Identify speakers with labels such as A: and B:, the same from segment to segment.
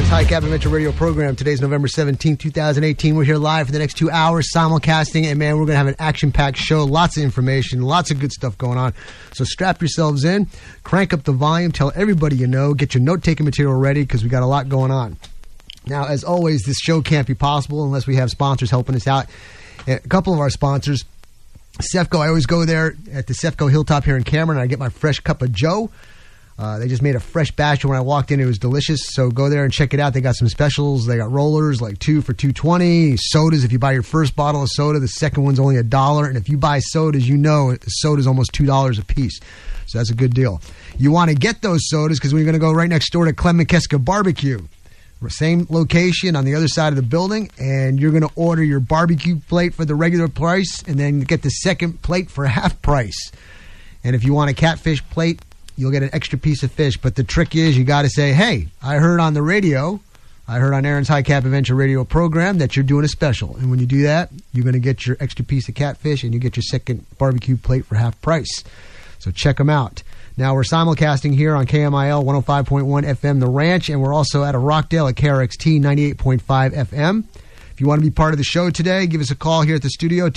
A: Aaron's High Cap Adventure Radio program. Today's November 17th, 2018. We're here live for the next 2 hours, simulcasting, and man, we're going to have an action-packed show. Lots of information, lots of good stuff going on. So strap yourselves in, crank up the volume, tell everybody you know, get your note-taking material ready because we got a lot going on. Now, as always, this show can't be possible unless we have sponsors helping us out. A couple of our sponsors, Cefco, I always go there at the Cefco Hilltop here in Cameron, and I get my fresh cup of Joe. They just made a fresh batch, and when I walked in, it was delicious. So go there and check it out. They got some specials. They got rollers, like 2 for $2.20. Sodas, if you buy your first bottle of soda, the second one's only $1. And if you buy sodas, you know soda's almost $2 a piece. So that's a good deal. You want to get those sodas because we're going to go right next door to Clem McKeska Barbecue. Same location on the other side of the building, and you're going to order your barbecue plate for the regular price and then get the second plate for half price. And if you want a catfish plate, you'll get an extra piece of fish. But the trick is you got to say, hey, I heard on the radio, I heard on Aaron's High Cap Adventure Radio program that you're doing a special. And when you do that, you're going to get your extra piece of catfish and you get your second barbecue plate for half price. So check them out. Now, we're simulcasting here on KMIL 105.1 FM The Ranch, and we're also out of Rockdale at KRXT 98.5 FM. If you want to be part of the show today, give us a call here at the studio,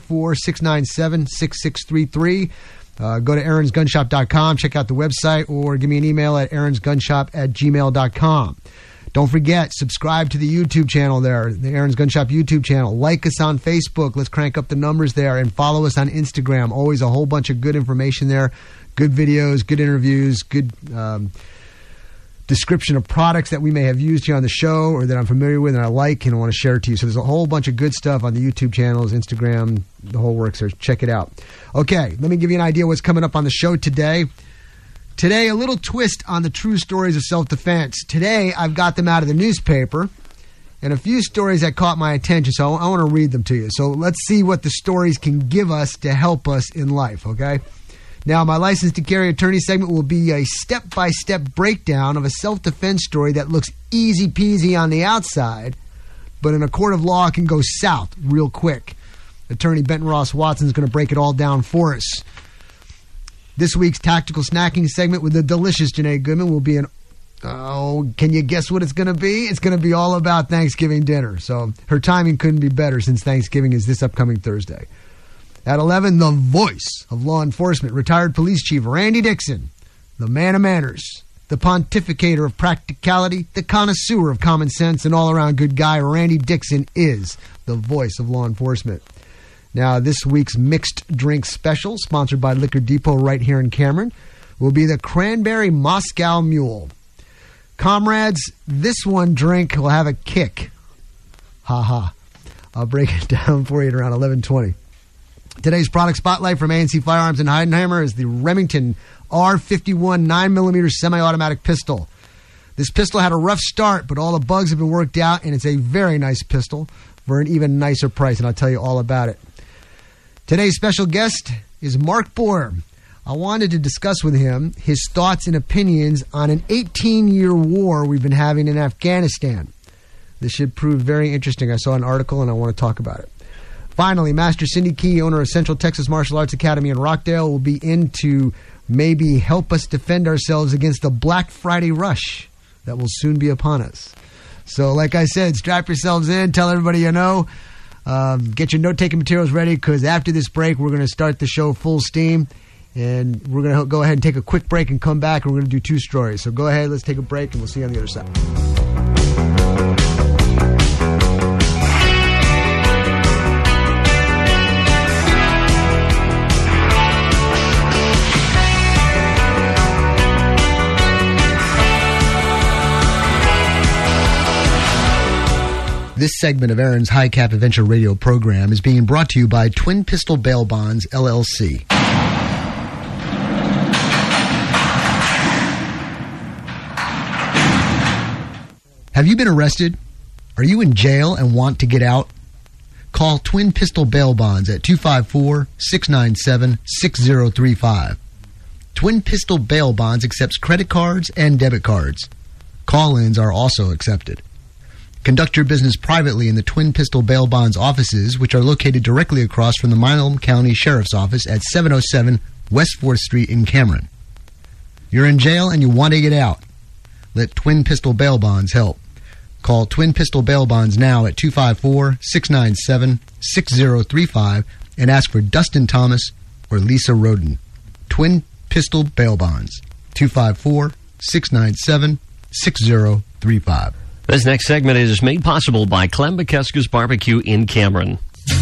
A: 254-697-6633. Go to aaronsgunshop.com, check out the website, or give me an email at aaronsgunshop@gmail.com. Don't forget, subscribe to the YouTube channel there, the Aaron's Gun Shop YouTube channel. Like us on Facebook. Let's crank up the numbers there. And follow us on Instagram. Always a whole bunch of good information there. Good videos, good interviews, good description of products that we may have used here on the show or that I'm familiar with and I like and I want to share it to you. So there's a whole bunch of good stuff on the YouTube channels, Instagram, the whole works there. Check it out. Okay, let me give you an idea what's coming up on the show today. Today, a little twist on the true stories of self-defense. Today, I've got them out of the newspaper and a few stories that caught my attention, so I want to read them to you. So let's see what the stories can give us to help us in life, okay? Now, my License to Carry Attorney segment will be a step-by-step breakdown of a self-defense story that looks easy-peasy on the outside, but in a court of law can go south real quick. Attorney Benton Ross Watson is going to break it all down for us. This week's Tactical Snacking segment with the delicious Janae Goodman will be can you guess what it's going to be? It's going to be all about Thanksgiving dinner. So her timing couldn't be better since Thanksgiving is this upcoming Thursday. At 11, the voice of law enforcement, retired police chief Randy Dixon, the man of manners, the pontificator of practicality, the connoisseur of common sense, and all-around good guy, Randy Dixon is the voice of law enforcement. Now, this week's mixed drink special, sponsored by Liquor Depot right here in Cameron, will be the Cranberry Moscow Mule. Comrades, this one drink will have a kick. Ha-ha. I'll break it down for you at around 11:20. Today's product spotlight from ANC Firearms in Heidenheimer is the Remington R51 9mm semi-automatic pistol. This pistol had a rough start, but all the bugs have been worked out, and it's a very nice pistol for an even nicer price, and I'll tell you all about it. Today's special guest is Mark Boyer. I wanted to discuss with him his thoughts and opinions on an 18-year war we've been having in Afghanistan. This should prove very interesting. I saw an article, and I want to talk about it. Finally, Master Cindy Key, owner of Central Texas Martial Arts Academy in Rockdale, will be in to maybe help us defend ourselves against the Black Friday rush that will soon be upon us. So, like I said, strap yourselves in, tell everybody you know, get your note-taking materials ready, because after this break, we're going to start the show full steam, and we're going to go ahead and take a quick break and come back, and we're going to do 2 stories. So go ahead, let's take a break, and we'll see you on the other side. This segment of Aaron's High Cap Adventure Radio program is being brought to you by Twin Pistol Bail Bonds, LLC. Have you been arrested? Are you in jail and want to get out? Call Twin Pistol Bail Bonds at 254-697-6035. Twin Pistol Bail Bonds accepts credit cards and debit cards. Call-ins are also accepted. Conduct your business privately in the Twin Pistol Bail Bonds offices, which are located directly across from the Milam County Sheriff's Office at 707 West 4th Street in Cameron. You're in jail and you want to get out. Let Twin Pistol Bail Bonds help.
B: Call Twin Pistol Bail Bonds now at 254-697-6035 and ask for Dustin Thomas or Lisa Roden. Twin Pistol Bail Bonds, 254-697-6035.
C: This next segment is made possible by Clem McKeska's Barbecue in Cameron.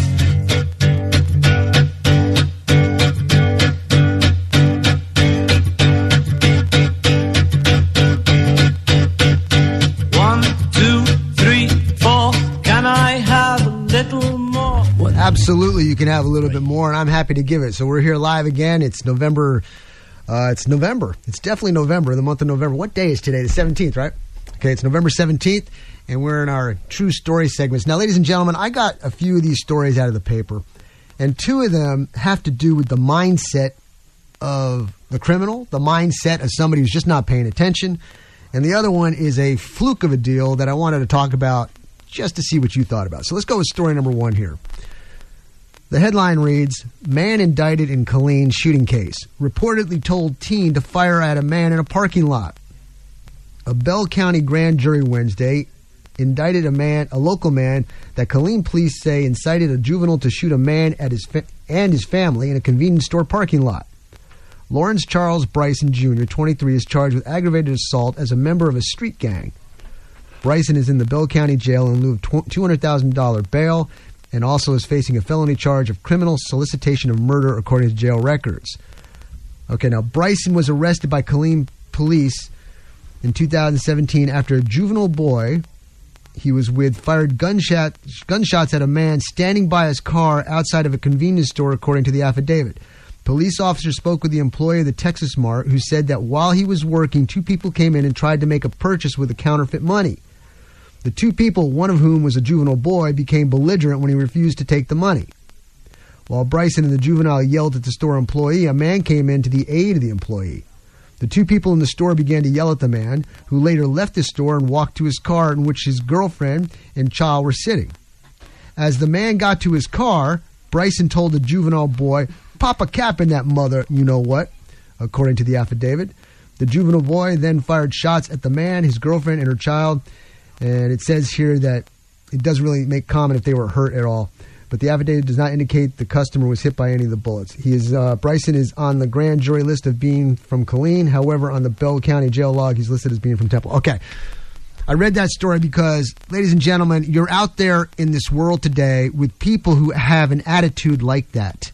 A: Absolutely, you can have a little bit more, and I'm happy to give it. So we're here live again. It's November. It's definitely November, the month of November. What day is today? The 17th, right? Okay, it's November 17th, and we're in our True Story segments. Now, ladies and gentlemen, I got a few of these stories out of the paper, and two of them have to do with the mindset of the criminal, the mindset of somebody who's just not paying attention, and the other one is a fluke of a deal that I wanted to talk about just to see what you thought about. So let's go with story number one here. The headline reads, "Man indicted in Killeen shooting case. Reportedly told teen to fire at a man in a parking lot." A Bell County grand jury Wednesday indicted a local man that Killeen police say incited a juvenile to shoot a man at his family in a convenience store parking lot. Lawrence Charles Bryson Jr., 23, is charged with aggravated assault as a member of a street gang. Bryson is in the Bell County Jail in lieu of $200,000 bail, and also is facing a felony charge of criminal solicitation of murder, according to jail records. Okay, now Bryson was arrested by Killeen police in 2017 after a juvenile boy he was with fired gunshots at a man standing by his car outside of a convenience store, according to the affidavit. Police officers spoke with the employee of the Texas Mart, who said that while he was working, two people came in and tried to make a purchase with a counterfeit money. The two people, one of whom was a juvenile boy, became belligerent when he refused to take the money. While Bryson and the juvenile yelled at the store employee, a man came in to the aid of the employee. The two people in the store began to yell at the man, who later left the store and walked to his car in which his girlfriend and child were sitting. As the man got to his car, Bryson told the juvenile boy, "Pop a cap in that mother, you-know-what," according to the affidavit. The juvenile boy then fired shots at the man, his girlfriend, and her child. And it says here that it doesn't really make comment if they were hurt at all. But the affidavit does not indicate the customer was hit by any of the bullets. Bryson is on the grand jury list of being from Killeen. However, on the Bell County jail log, he's listed as being from Temple. Okay. I read that story because, ladies and gentlemen, you're out there in this world today with people who have an attitude like that.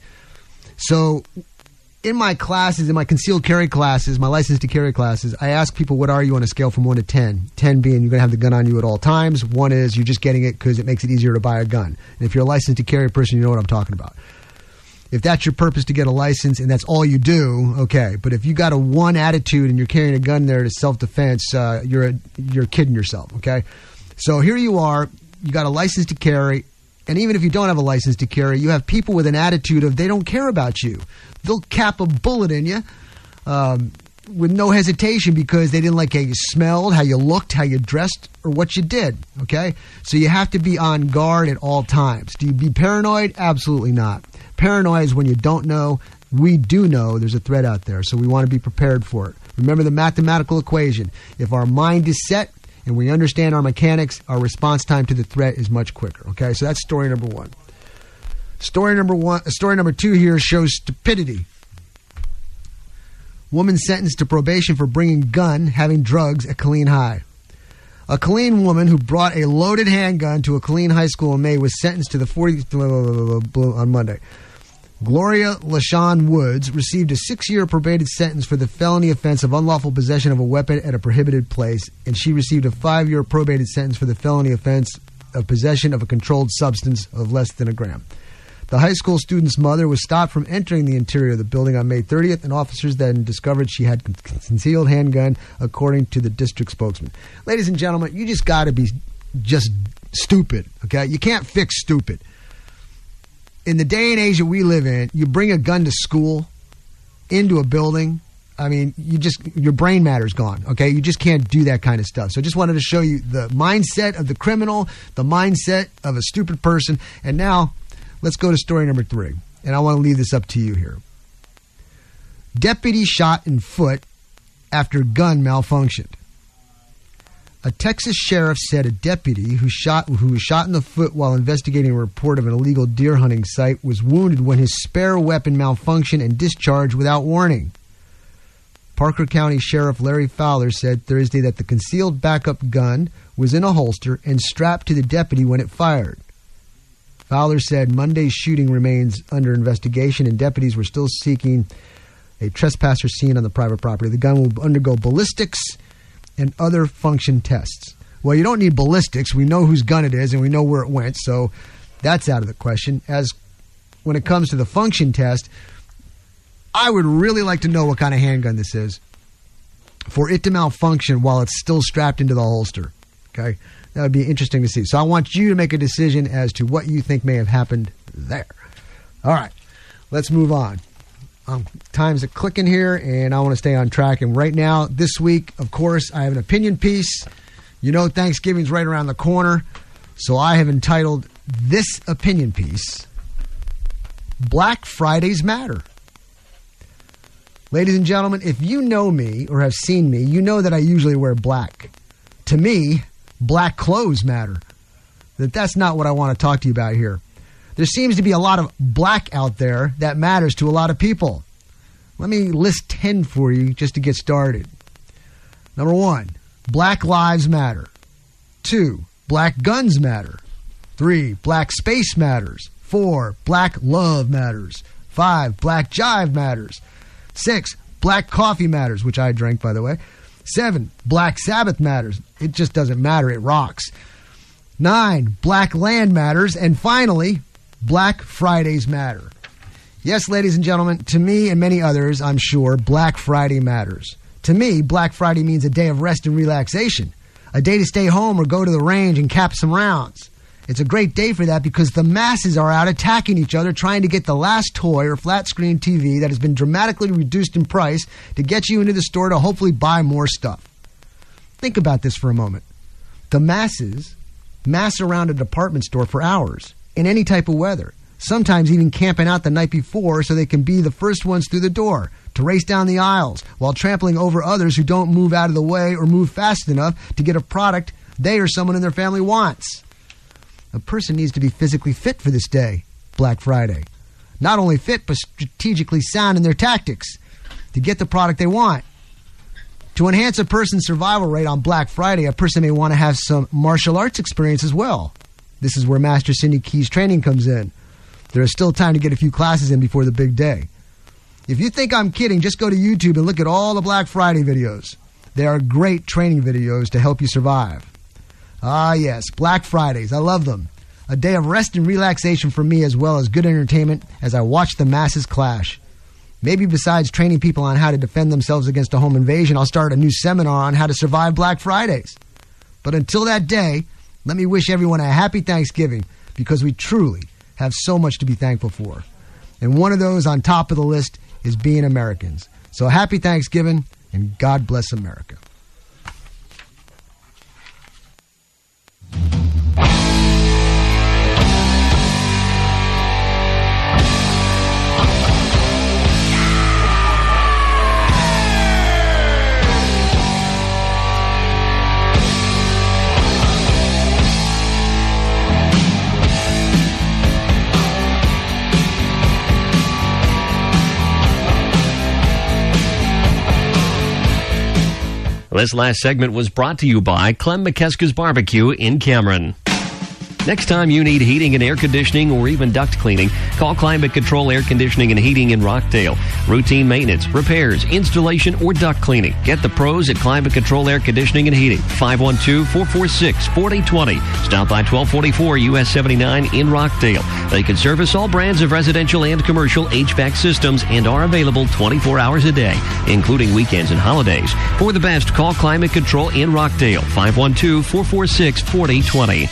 A: So in my classes, in my concealed carry classes, my license to carry classes, I ask people, what are you on a scale from 1 to 10? 10 being you're going to have the gun on you at all times. 1 is you're just getting it because it makes it easier to buy a gun. And if you're a licensed to carry person, you know what I'm talking about. If that's your purpose to get a license and that's all you do, okay. But if you got a 1 attitude and you're carrying a gun there to self-defense, you're kidding yourself, okay? So here you are, you got a license to carry. And even if you don't have a license to carry, you have people with an attitude of they don't care about you. They'll cap a bullet in you with no hesitation because they didn't like how you smelled, how you looked, how you dressed, or what you did, okay? So you have to be on guard at all times. Do you be paranoid? Absolutely not. Paranoia is when you don't know. We do know there's a threat out there, so we want to be prepared for it. Remember the mathematical equation. If our mind is set, and we understand our mechanics, our response time to the threat is much quicker. Okay, so that's story number one. Story number two here shows stupidity. Woman sentenced to probation for bringing gun, having drugs at Killeen High. A Killeen woman who brought a loaded handgun to a Killeen high school in May was sentenced to on Monday. Gloria LaShawn Woods received a 6-year probated sentence for the felony offense of unlawful possession of a weapon at a prohibited place, and she received a 5-year probated sentence for the felony offense of possession of a controlled substance of less than a gram. The high school student's mother was stopped from entering the interior of the building on May 30th, and officers then discovered she had concealed handgun, according to the district spokesman. Ladies and gentlemen, you just got to be just stupid, okay? You can't fix stupid. In the day and age that we live in, you bring a gun to school, into a building, I mean, your brain matter's gone, okay? You just can't do that kind of stuff. So I just wanted to show you the mindset of the criminal, the mindset of a stupid person. And now, let's go to story number 3. And I want to leave this up to you here. Deputy shot in foot after gun malfunctioned. A Texas sheriff said a deputy who was shot in the foot while investigating a report of an illegal deer hunting site was wounded when his spare weapon malfunctioned and discharged without warning. Parker County Sheriff Larry Fowler said Thursday that the concealed backup gun was in a holster and strapped to the deputy when it fired. Fowler said Monday's shooting remains under investigation and deputies were still seeking a trespasser seen on the private property. The gun will undergo ballistics and other function tests. Well, you don't need ballistics. We know whose gun it is and we know where it went, so that's out of the question. As when it comes to the function test, I would really like to know what kind of handgun this is for it to malfunction while it's still strapped into the holster. Okay? That would be interesting to see. So I want you to make a decision as to what you think may have happened there. All right. Let's move on. Time's a clicking here, and I want to stay on track. And right now, this week, of course, I have an opinion piece. You know Thanksgiving's right around the corner, so I have entitled this opinion piece, Black Fridays Matter. Ladies and gentlemen, if you know me or have seen me, you know that I usually wear black. To me, black clothes matter. That's not what I want to talk to you about here. There seems to be a lot of black out there that matters to a lot of people. Let me list 10 for you just to get started. Number 1, Black Lives Matter. 2, Black Guns Matter. 3, Black Space Matters. 4, Black Love Matters. 5, Black Jive Matters. 6, Black Coffee Matters, which I drank, by the way. 7, Black Sabbath Matters. It just doesn't matter. It rocks. 9, Black Land Matters. And finally, Black Fridays Matter. Yes, ladies and gentlemen, to me and many others, I'm sure, Black Friday matters. To me, Black Friday means a day of rest and relaxation, a day to stay home or go to the range and cap some rounds. It's a great day for that because the masses are out attacking each other trying to get the last toy or flat screen TV that has been dramatically reduced in price to get you into the store to hopefully buy more stuff. Think about this for a moment. The masses mass around a department store for hours in any type of weather, sometimes even camping out the night before so they can be the first ones through the door, to race down the aisles while trampling over others who don't move out of the way or move fast enough to get a product they or someone in their family wants. A person needs to be physically fit for this day, Black Friday. Not only fit, but strategically sound in their tactics to get the product they want. To enhance a person's survival rate on Black Friday, a person may want to have some martial arts experience as well. This is where Master Cindy Key's training comes in. There is still time to get a few classes in before the big day. If you think I'm kidding, just go to YouTube and look at all the Black Friday videos. They are great training videos to help you survive. Ah, yes, Black Fridays. I love them. A day of rest and relaxation for me as well as good entertainment as I watch the masses clash. Maybe besides training people on how to defend themselves against a home invasion, I'll start a new seminar on how to survive Black Fridays. But until that day, let me wish everyone a happy Thanksgiving because we truly have so much to be thankful for. And one of those on top of the list is being Americans. So happy Thanksgiving and God bless America.
C: This last segment was brought to you by Clem McKeska's Barbecue in Cameron. Next time you need heating and air conditioning or even duct cleaning, call Climate Control Air Conditioning and Heating in Rockdale. Routine maintenance, repairs, installation, or duct cleaning. Get the pros at Climate Control Air Conditioning and Heating. 512-446-4020. Stop by 1244 US 79 in Rockdale. They can service all brands of residential and commercial HVAC systems and are available 24 hours a day, including weekends and holidays. For the best, call Climate Control in Rockdale. 512-446-4020.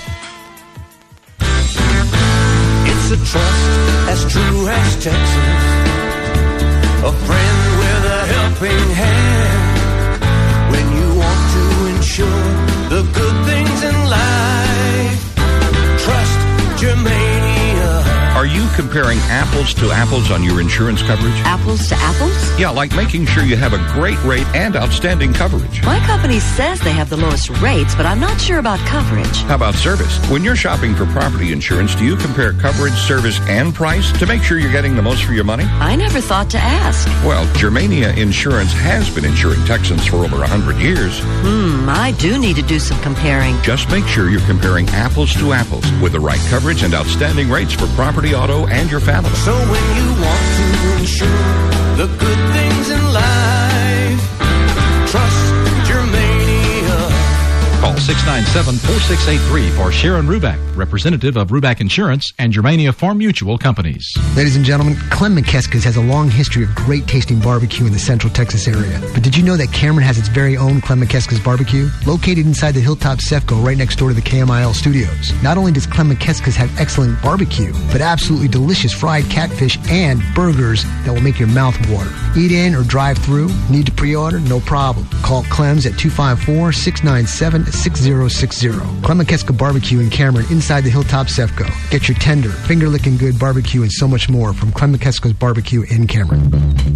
D: It's a trust as true as Texas, a friend with a helping hand, when you want to ensure the good things in life. Trust Germania.
E: Are you comparing comparing apples to apples on your insurance coverage?
F: Apples to apples?
E: Yeah, like making sure you have a great rate and outstanding coverage.
F: My company says they have the lowest rates, but I'm not sure about coverage.
E: How about service? When you're shopping for property insurance, do you compare coverage, service, and price to make sure you're getting the most for your money?
F: I never thought to ask.
E: Well, Germania Insurance has been insuring Texans for over 100 years.
F: I do need to do some comparing.
E: Just make sure you're comparing apples to apples with the right coverage and outstanding rates for property, auto, and your family.
D: So when you want to insure the good things in life, trust Germania.
G: Call 697-4683 for Sharon Ruback, representative of Ruback Insurance and Germania Farm Mutual Companies.
A: Ladies and gentlemen, Clem McKeskus has a long history of great tasting barbecue in the Central Texas area. But did you know that Cameron has its very own Clem McKeskus barbecue? Located inside the Hilltop Cefco right next door to the KMIL studios. Not only does Clem McKeskus have excellent barbecue, but absolutely delicious fried catfish and burgers that will make your mouth water. Eat in or drive through? Need to pre-order? No problem. Call Clem's at 254-697-6060. Clem McKeskus Barbecue in Cameron inside the Hilltop Cefco. Get your tender, finger-licking good barbecue and so much more from Clem McKeskus Barbecue in Cameron.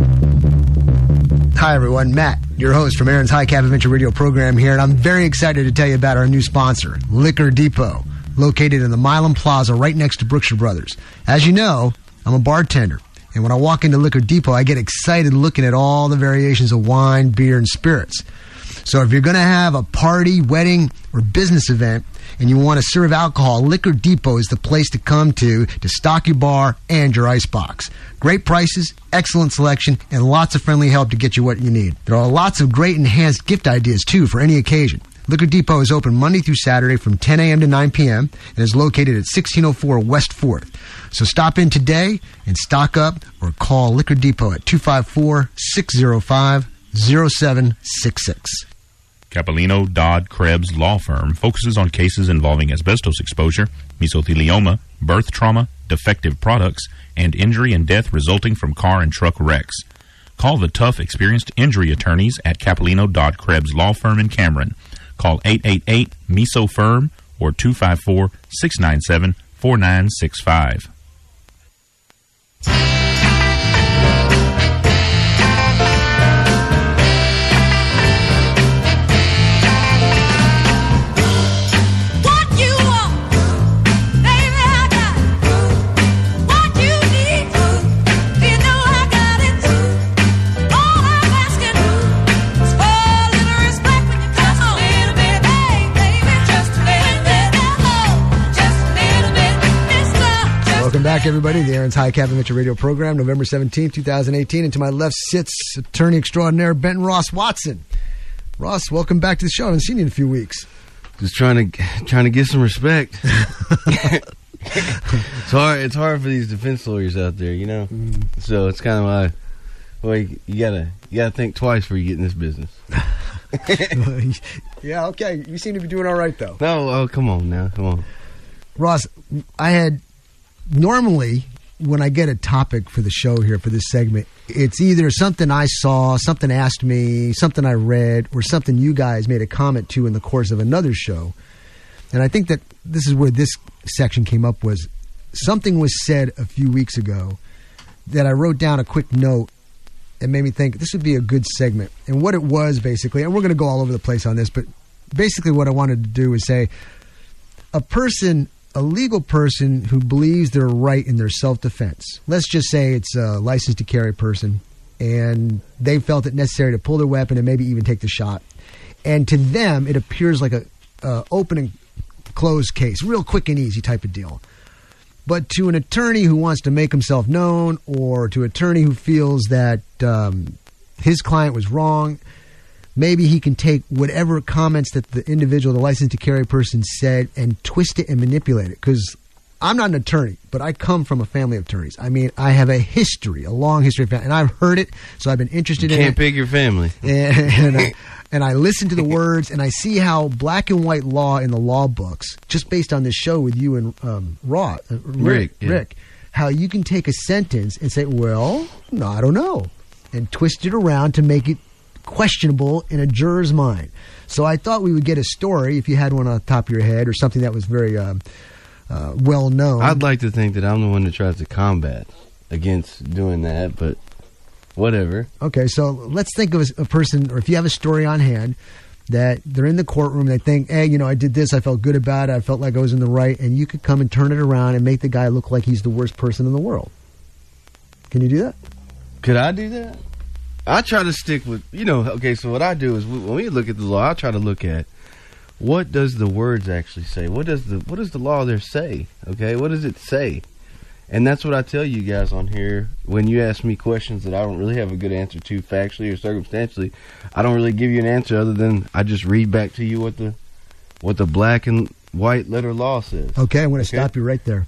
A: Hi, everyone. Matt, your host from Aaron's High Cap Adventure Radio program here, and I'm very excited to tell you about our new sponsor, Liquor Depot, located in the Milam Plaza right next to Brookshire Brothers. As you know, I'm a bartender, and when I walk into Liquor Depot, I get excited looking at all the variations of wine, beer, and spirits. So if you're going to have a party, wedding, or business event, and you want to serve alcohol, Liquor Depot is the place to come to stock your bar and your icebox. Great prices, excellent selection, and lots of friendly help to get you what you need. There are lots of great enhanced gift ideas, too, for any occasion. Liquor Depot is open Monday through Saturday from 10 a.m. to 9 p.m. and is located at 1604 West 4th. So stop in today and stock up or call Liquor Depot at 254-605-0766.
H: Capellino Dodd Krebs Law Firm focuses on cases involving asbestos exposure, mesothelioma, birth trauma, defective products, and injury and death resulting from car and truck wrecks. Call the tough, experienced injury attorneys at Capellino Dodd Krebs Law Firm in Cameron. Call 888-MESO-FIRM or 254-697-4965.
A: Welcome back, everybody. The Aaron's High Cap Adventure Radio program, November 17, 2018. And to my left sits attorney extraordinaire Benton Ross Watson. Ross, welcome back to the show. I haven't seen you in a few weeks.
I: Just trying to get some respect. It's hard for these defense lawyers out there, you know. So it's kind of like, you gotta think twice before you get in this business.
A: Yeah, okay. You seem to be doing all right, though.
I: No, come on.
A: Ross, normally, when I get a topic for the show here, for this segment, it's either something I saw, something asked me, something I read, or something you guys made a comment to in the course of another show. And I think that this is where this section came up, was something was said a few weeks ago that I wrote down a quick note and made me think this would be a good segment. And what it was, basically, and we're going to go all over the place on this, but basically what I wanted to do is say a legal person who believes they're right in their self-defense. Let's just say it's a licensed to carry person, and they felt it necessary to pull their weapon and maybe even take the shot. And to them, it appears like a open and closed case, real quick and easy type of deal. But to an attorney who wants to make himself known, or to an attorney who feels that his client was wrong, maybe he can take whatever comments that the individual, the licensed to carry person, said and twist it and manipulate it. Because I'm not an attorney, but I come from a family of attorneys. I mean, I have a long history of family, and I've heard it, so I've been interested in it.
I: Can't pick your family.
A: And I listen to the words, and I see how black and white law in the law books, just based on this show with you and Rick, how you can take a sentence and say, well, no, I don't know, and twist it around to make it questionable in a juror's mind. So I thought we would get a story, if you had one on the top of your head, or something that was very well known.
I: I'd like to think that I'm the one that tries to combat against doing that, but whatever.
A: Okay, so let's think of a person, or if you have a story on hand that they're in the courtroom, they think, hey, I did this, I felt good about it, I felt like I was in the right, and you could come and turn it around and make the guy look like he's the worst person in the world. Can you do that?
I: Could I do that? I try to stick with, okay, so what I do is when we look at the law, I try to look at what does the words actually say? What does the law there say? Okay, what does it say? And that's what I tell you guys on here when you ask me questions that I don't really have a good answer to factually or circumstantially. I don't really give you an answer other than I just read back to you what the black and white letter law says.
A: Okay, I'm going to stop you right there.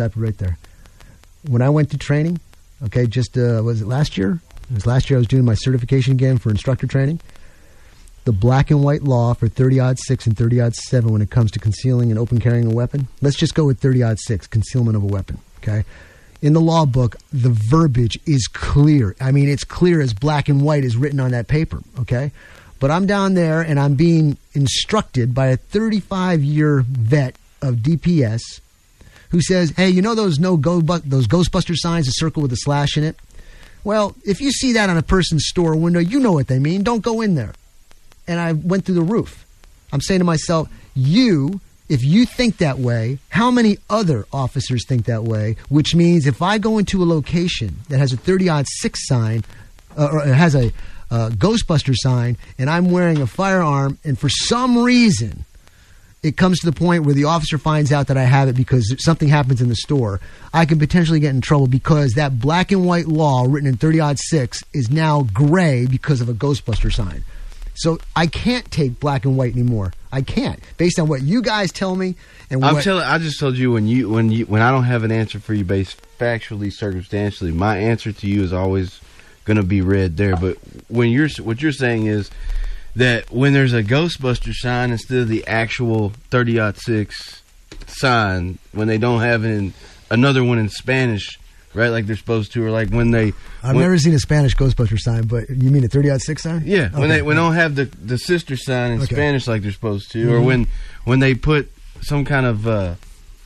A: When I went to training, okay, was it last year? It was last year I was doing my certification again for instructor training. The black and white law for 30-06 and 30-07 when it comes to concealing and open carrying a weapon. Let's just go with 30-06, concealment of a weapon. Okay, in the law book, the verbiage is clear. I mean, it's clear as black and white is written on that paper. Okay, but I'm down there and I'm being instructed by a 35-year vet of DPS who says, "Hey, those those Ghostbuster signs, a circle with a slash in it? Well, if you see that on a person's store window, you know what they mean. Don't go in there." And I went through the roof. I'm saying to myself, if you think that way, how many other officers think that way? Which means if I go into a location that has a 30-06 sign, or it has a Ghostbuster sign, and I'm wearing a firearm, and for some reason it comes to the point where the officer finds out that I have it because something happens in the store, I can potentially get in trouble because that black and white law written in 30-06 is now gray because of a Ghostbuster sign. So I can't take black and white anymore. I can't, based on what you guys tell me. And
I: I just told you when I don't have an answer for you based factually, circumstantially, my answer to you is always going to be read there. But what you're saying is that when there's a Ghostbuster sign instead of the actual 30-06 sign, when they don't have another one in Spanish, right, like they're supposed to, or like I've
A: never seen a Spanish Ghostbuster sign, but you mean a 30-06 sign?
I: Yeah, when they don't have the sister sign in Spanish like they're supposed to, or when they put some kind of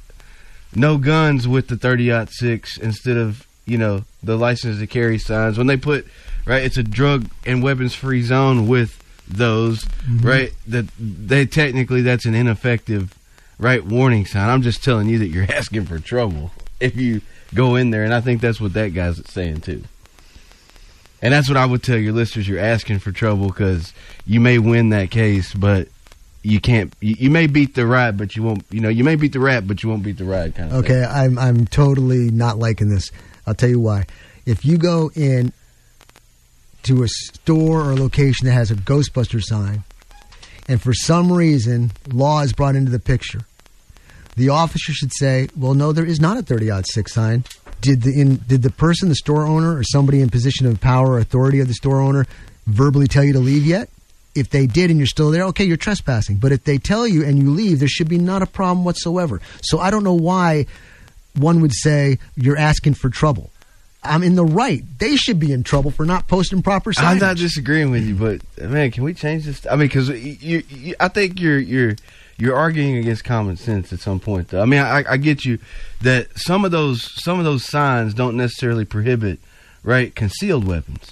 I: no guns with the 30-06 instead of the license to carry signs, when they put it's a drug and weapons free zone with those, right, that that's an ineffective warning sign. I'm just telling you that you're asking for trouble if you go in there, and I think that's what that guy's saying too. And that's what I would tell your listeners: you're asking for trouble because you may win that case, but you can't. You may beat the ride, but you won't. You may beat the rap, but you won't beat the ride. Kind of thing.
A: I'm totally not liking this. I'll tell you why. If you go in to a store or location that has a Ghostbuster sign, and for some reason law is brought into the picture, the officer should say, well, no, there is not a 30-06 sign. Did the person, the store owner, or somebody in position of power or authority of the store owner verbally tell you to leave yet? If they did and you're still there, okay, you're trespassing. But if they tell you and you leave, there should be not a problem whatsoever. So I don't know why one would say you're asking for trouble. I'm in the right. They should be in trouble for not posting proper signage.
I: I'm not disagreeing with you, but man, can we change this? I mean, because I think you're arguing against common sense at some point, though. I mean, I get you that some of those signs don't necessarily prohibit concealed weapons.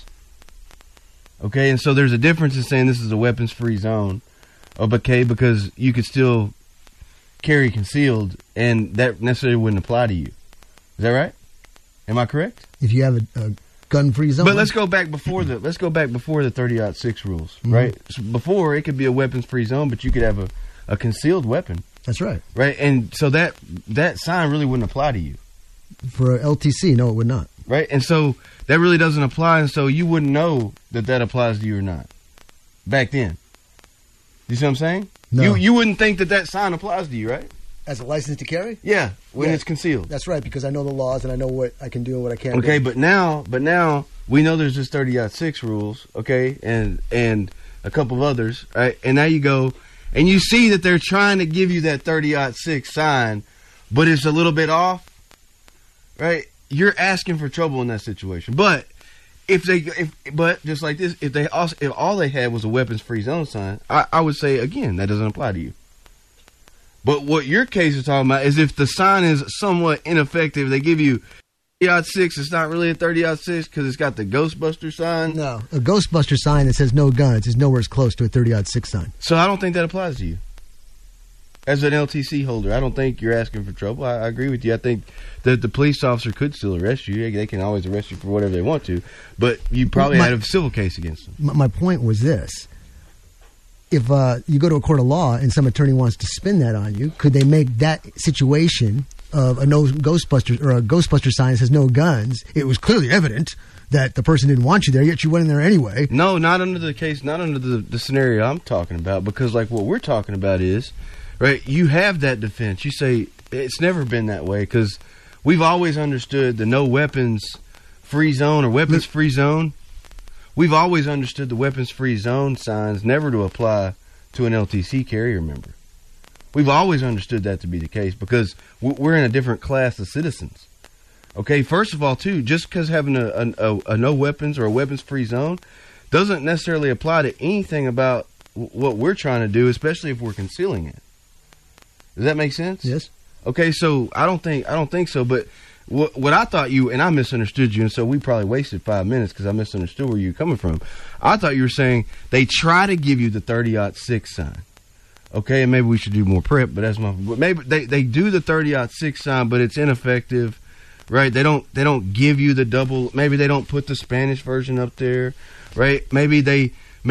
I: Okay, and so there's a difference in saying this is a weapons-free zone, because you could still carry concealed, and that necessarily wouldn't apply to you. Is that right? Am I correct?
A: If you have a gun-free zone.
I: But let's go back before the 30-06 rules, right? So before, it could be a weapons-free zone, but you could have a concealed weapon.
A: That's right.
I: Right, and so that sign really wouldn't apply to you.
A: For a LTC, no, it would not.
I: Right, and so that really doesn't apply, and so you wouldn't know that applies to you or not back then. You see what I'm saying?
A: No.
I: You wouldn't think that sign applies to you, right?
A: As a license to carry?
I: Yeah, when it's concealed.
A: That's right, because I know the laws and I know what I can do and what I can't do.
I: Okay, but now we know there's this 30-06 rules, okay, and a couple of others, right? And now you go and you see that they're trying to give you that 30-06 sign, but it's a little bit off, right? You're asking for trouble in that situation. But but just like this, if all they had was a weapons-free zone sign, I would say again that doesn't apply to you. But what your case is talking about is if the sign is somewhat ineffective, they give you 30-06, it's not really a 30-06 because it's got the Ghostbuster sign.
A: No, a Ghostbuster sign that says no guns is nowhere as close to a 30-06 sign.
I: So I don't think that applies to you. As an LTC holder, I don't think you're asking for trouble. I agree with you. I think that the police officer could still arrest you. They can always arrest you for whatever they want to, but you probably had a civil case against them.
A: My point was this. If you go to a court of law and some attorney wants to spin that on you, could they make that situation of a no Ghostbusters or a Ghostbuster sign that says no guns? It was clearly evident that the person didn't want you there, yet you went in there anyway.
I: No, not under the case, not under the scenario I'm talking about, because like what we're talking about is, right, you have that defense. You say it's never been that way because we've always understood the no weapons free zone or weapons free zone. We've always understood the weapons free zone signs never to apply to an LTC carrier member. We've always understood that to be the case because we're in a different class of citizens. Okay, first of all, too, just because having a no weapons or a weapons free zone doesn't necessarily apply to anything about what we're trying to do, especially if we're concealing it. Does that make sense?
A: Yes.
I: Okay, so I don't think so. But what I thought you, and I misunderstood you, and so we probably wasted 5 minutes because I misunderstood where you were coming from. I thought you were saying they try to give you the 30-06 sign. Okay, and maybe we should do more prep, but that's maybe they do the 30-06 sign, but it's ineffective, right? They don't give you the double. Maybe they don't put the Spanish version up there, right? Maybe they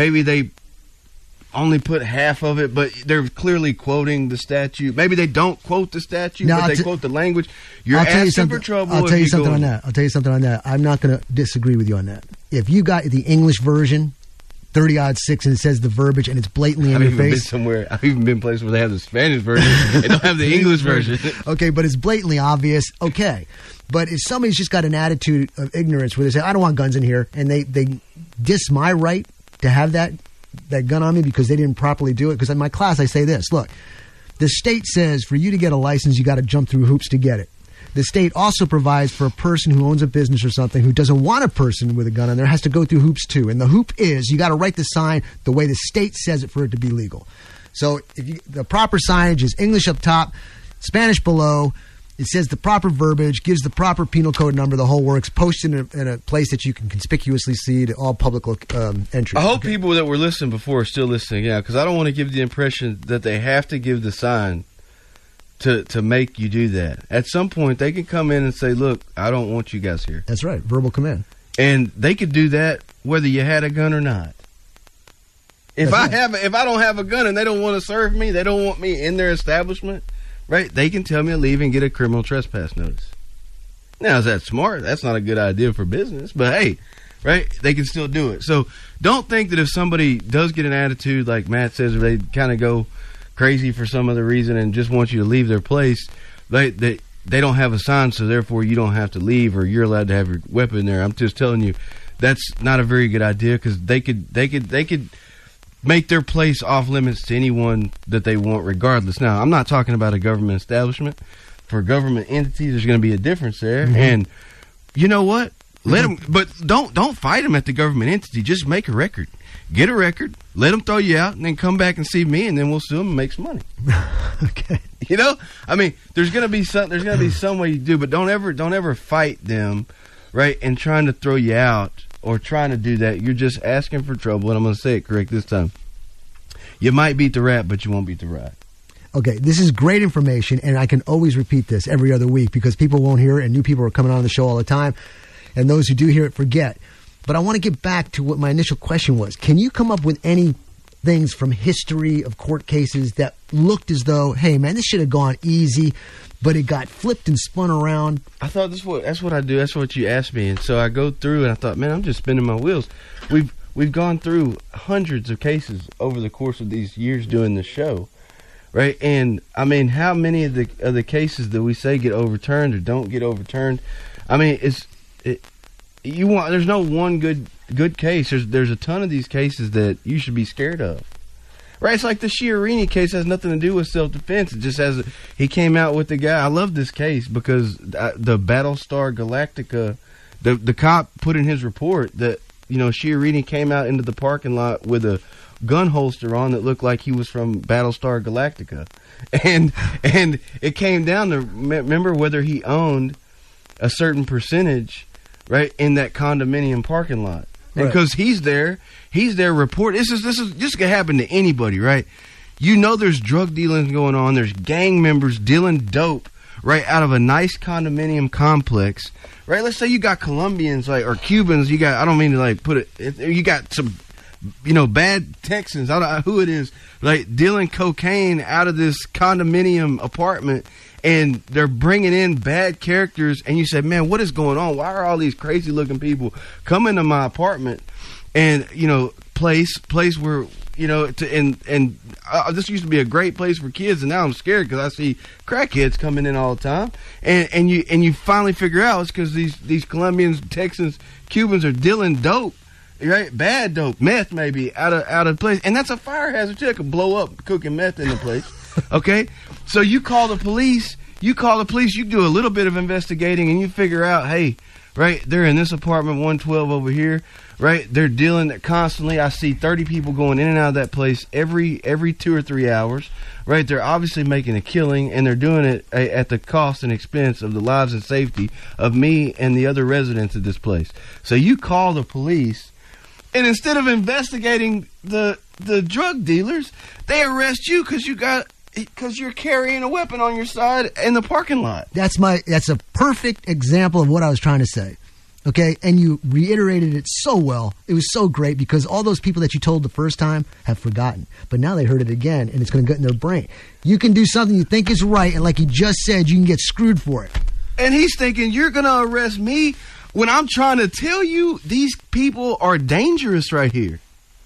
I: only put half of it, but they're clearly quoting the statute. Maybe they don't quote the statute, but they quote the language. You're asking for trouble.
A: I'll tell you something on that. I'm not going to disagree with you on that. If you got the English version, 30-06, and it says the verbiage and it's blatantly in your face.
I: I've even been places where they have the Spanish version and don't have the English version.
A: Okay, but it's blatantly obvious. Okay. But if somebody's just got an attitude of ignorance where they say, I don't want guns in here, and they diss my right to have that gun on me because they didn't properly do it. Because in my class, I say this, look, the state says for you to get a license, you got to jump through hoops to get it. The state also provides for a person who owns a business or something who doesn't want a person with a gun on there has to go through hoops too. And the hoop is you got to write the sign the way the state says it for it to be legal. So the proper signage is English up top, Spanish below. It says the proper verbiage, gives the proper penal code number, the whole works, posted in a place that you can conspicuously see to all public entry.
I: I hope people that were listening before are still listening, because I don't want to give the impression that they have to give the sign to make you do that. At some point, they can come in and say, look, I don't want you guys here.
A: That's right, verbal command.
I: And they could do that whether you had a gun or not. If I don't have a gun and they don't want to serve me, they don't want me in their establishment, right? They can tell me to leave and get a criminal trespass notice. Now, is that smart? That's not a good idea for business, but hey, right? They can still do it. So don't think that if somebody does get an attitude like Matt says, or they kind of go crazy for some other reason and just want you to leave their place, they don't have a sign, so therefore you don't have to leave or you're allowed to have your weapon there. I'm just telling you, that's not a very good idea because they could make their place off limits to anyone that they want regardless. Now, I'm not talking about a government establishment. For government entities, there's going to be a difference there. Mm-hmm. And you know what? Let them, but don't fight them at the government entity. Just make a record. Get a record. Let them throw you out, and then come back and see me, and then we'll sue them and make some money.
A: Okay.
I: You know, I mean, there's going to be some way you do, but don't ever fight them, right? And trying to throw you out or trying to do that, you're just asking for trouble. And I'm going to say it correct this time. You might beat the rat, but you won't beat the rat.
A: Okay, this is great information, and I can always repeat this every other week because people won't hear it, and new people are coming on the show all the time, and those who do hear it forget. But I want to get back to what my initial question was. Can you come up with any things from history of court cases that looked as though, hey, man, this should have gone easy, but it got flipped and spun around?
I: I thought that's what I do. That's what you asked me. And so I go through, and I thought, man, I'm just spinning my wheels. We've gone through hundreds of cases over the course of these years doing the show, right? And, I mean, how many of the cases that we say get overturned or don't get overturned? I mean, there's no one good case. There's a ton of these cases that you should be scared of, right? It's like the Chiarini case has nothing to do with self-defense. It just has he came out with the guy. I love this case because the Battlestar Galactica, the cop put in his report that Chiarini came out into the parking lot with a gun holster on that looked like he was from Battlestar Galactica. And it came down to, remember, whether he owned a certain percentage, right, in that condominium parking lot. And because he's there report. This is just gonna happen to anybody, right? You know, there's drug dealing going on. There's gang members dealing dope right out of a nice condominium complex, right? Let's say you got Colombians or Cubans. You got, I don't mean to put it. You got some, bad Texans. I don't know who it is, dealing cocaine out of this condominium apartment, and they're bringing in bad characters. And you say, man, what is going on? Why are all these crazy looking people coming to my apartment? And place where this used to be a great place for kids, and now I'm scared because I see crackheads coming in all the time. And you finally figure out it's because these Colombians, Texans, Cubans are dealing dope, right? Bad dope, meth maybe out of place, and that's a fire hazard too. It could blow up cooking meth in the place. Okay, so you call the police. You do a little bit of investigating, and you figure out, hey, right, they're in this apartment 112 over here. Right, they're dealing constantly. I see 30 people going in and out of that place every 2 or 3 hours. Right, they're obviously making a killing, and they're doing it at the cost and expense of the lives and safety of me and the other residents of this place. So you call the police, and instead of investigating the drug dealers, they arrest you because you're carrying a weapon on your side in the parking lot.
A: That's a perfect example of what I was trying to say. Okay, and you reiterated it so well. It was so great because all those people that you told the first time have forgotten. But now they heard it again, and it's going to get in their brain. You can do something you think is right, and like you just said, you can get screwed for it.
I: And he's thinking, you're going to arrest me when I'm trying to tell you these people are dangerous right here.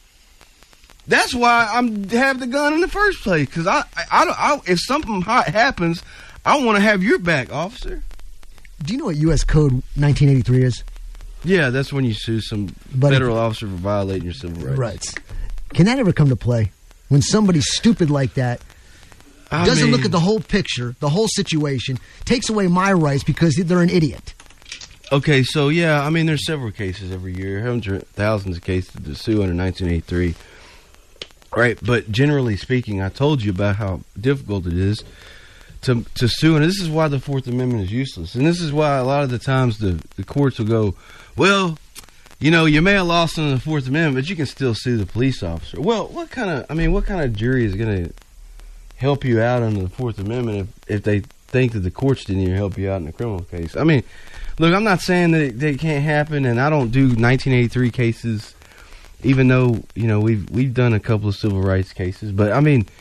I: That's why I have the gun in the first place, because I if something hot happens, I want to have your back, officer.
A: Do you know what U.S. Code 1983 is?
I: Yeah, that's when you sue some federal officer for violating your civil rights.
A: Right. Can that ever come to play? When somebody stupid like that doesn't look at the whole picture, the whole situation, takes away my rights because they're an idiot.
I: Okay, so yeah, there's several cases every year, thousands of cases to sue under 1983. Right, but generally speaking, I told you about how difficult it is to sue, and this is why the Fourth Amendment is useless, and this is why a lot of the times the courts will go, well, you may have lost on the Fourth Amendment, but you can still sue the police officer. Well, what kind of jury is going to help you out under the Fourth Amendment if they think that the courts didn't even help you out in a criminal case? Look, I'm not saying that it can't happen, and I don't do 1983 cases, even though we've done a couple of civil rights cases, but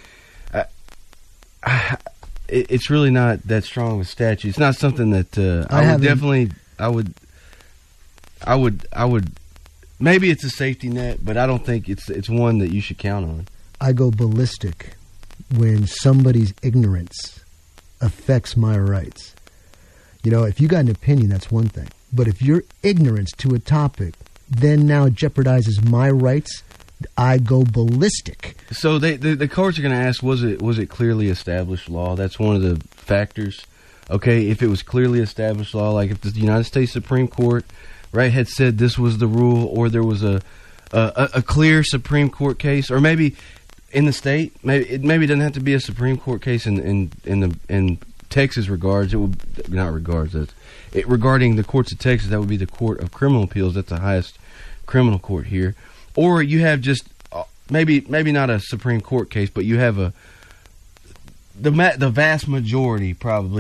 I: it's really not that strong of a statute. It's not something that I would maybe it's a safety net, but I don't think it's one that you should count on.
A: I go ballistic when somebody's ignorance affects my rights. If you got an opinion, that's one thing. But if your ignorance to a topic then now jeopardizes my rights, I go ballistic.
I: So the courts are going to ask, was it clearly established law? That's one of the factors. Okay, if it was clearly established law, like if the United States Supreme Court, right, had said this was the rule, or there was a clear Supreme Court case, or maybe in the state, maybe it doesn't have to be a Supreme Court case in Texas regards. It would not regards that. Regarding the courts of Texas, that would be the Court of Criminal Appeals. That's the highest criminal court here. Or you have just maybe not a Supreme Court case, but you have the vast majority,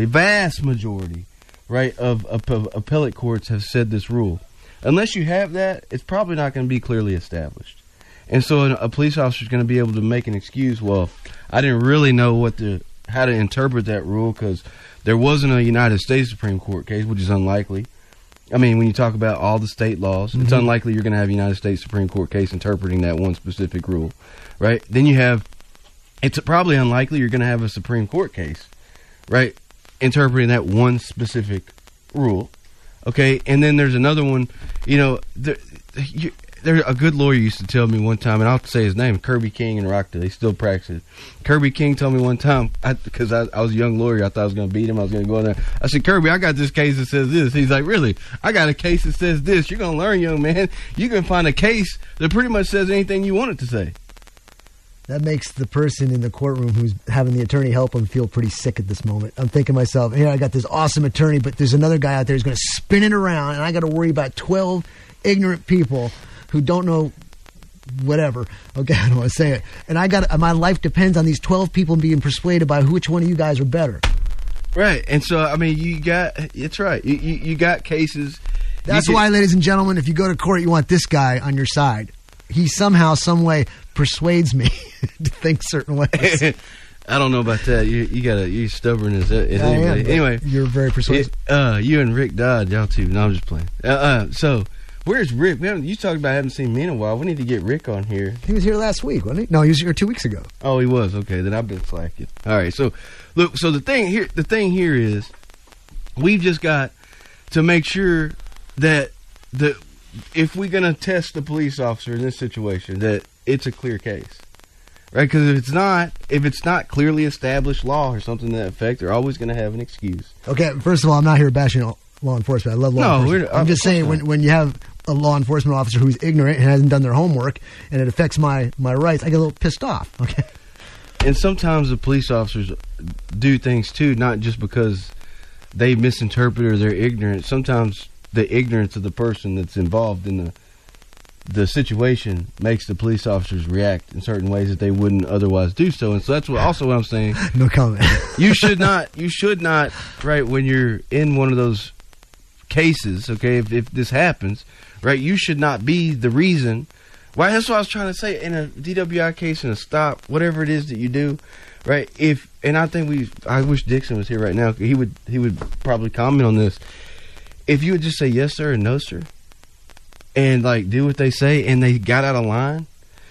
I: right, of appellate courts have said this rule. Unless you have that, it's probably not going to be clearly established. And so a police officer is going to be able to make an excuse. Well, I didn't really know how to interpret that rule because there wasn't a United States Supreme Court case, which is unlikely. When you talk about all the state laws, it's unlikely you're going to have a United States Supreme Court case interpreting that one specific rule, right? Then it's probably unlikely you're going to have a Supreme Court case, right, interpreting that one specific rule, okay? And then there's another one, There's a good lawyer used to tell me one time, and I'll say his name, Kirby King in Rockdale. He still practices. Kirby King told me one time, because I was a young lawyer, I thought I was going to beat him. I was going to go in there. I said, Kirby, I got this case that says this. He's like, really? I got a case that says this. You're going to learn, young man. You can find a case that pretty much says anything you want it to say.
A: That makes the person in the courtroom who's having the attorney help him feel pretty sick at this moment. I'm thinking to myself, here, I got this awesome attorney, but there's another guy out there who's going to spin it around, and I got to worry about 12 ignorant people who don't know whatever. Okay, I don't want to say it. And my life depends on these 12 people being persuaded by which one of you guys are better.
I: Right. And so, I mean, it's right. You got cases.
A: That's why, ladies and gentlemen, if you go to court, you want this guy on your side. He somehow, some way persuades me to think certain ways.
I: I don't know about that. You're stubborn as anybody. Anyway,
A: you're very persuasive.
I: You and Rick Dodd, y'all too. No, I'm just playing. So where's Rick? You talked about haven't seen me in a while. We need to get Rick on here.
A: He was here last week, wasn't he? No, he was here 2 weeks ago.
I: Oh, he was. Okay, then I've been slacking. All right. So look. So the thing here is, we've just got to make sure that if we're going to test the police officer in this situation, that it's a clear case, right? Because if it's not clearly established law or something to that effect, they're always going to have an excuse.
A: Okay, first of all, I'm not here bashing law enforcement. I love law enforcement. I'm just saying when you have a law enforcement officer who's ignorant and hasn't done their homework and it affects my rights, I get a little pissed off. Okay.
I: And sometimes the police officers do things too, not just because they misinterpret or they're ignorant. Sometimes the ignorance of the person that's involved in the situation makes the police officers react in certain ways that they wouldn't otherwise do so. And so that's what I'm saying.
A: No comment.
I: You should not, right, when you're in one of those cases, okay, if this happens, right, you should not be the reason. Why? That's what I was trying to say. In a DWI case, in a stop, whatever it is that you do, right, I wish Dixon was here right now. He would probably comment on this. If you would just say yes, sir, and no, sir, and like do what they say, and they got out of line,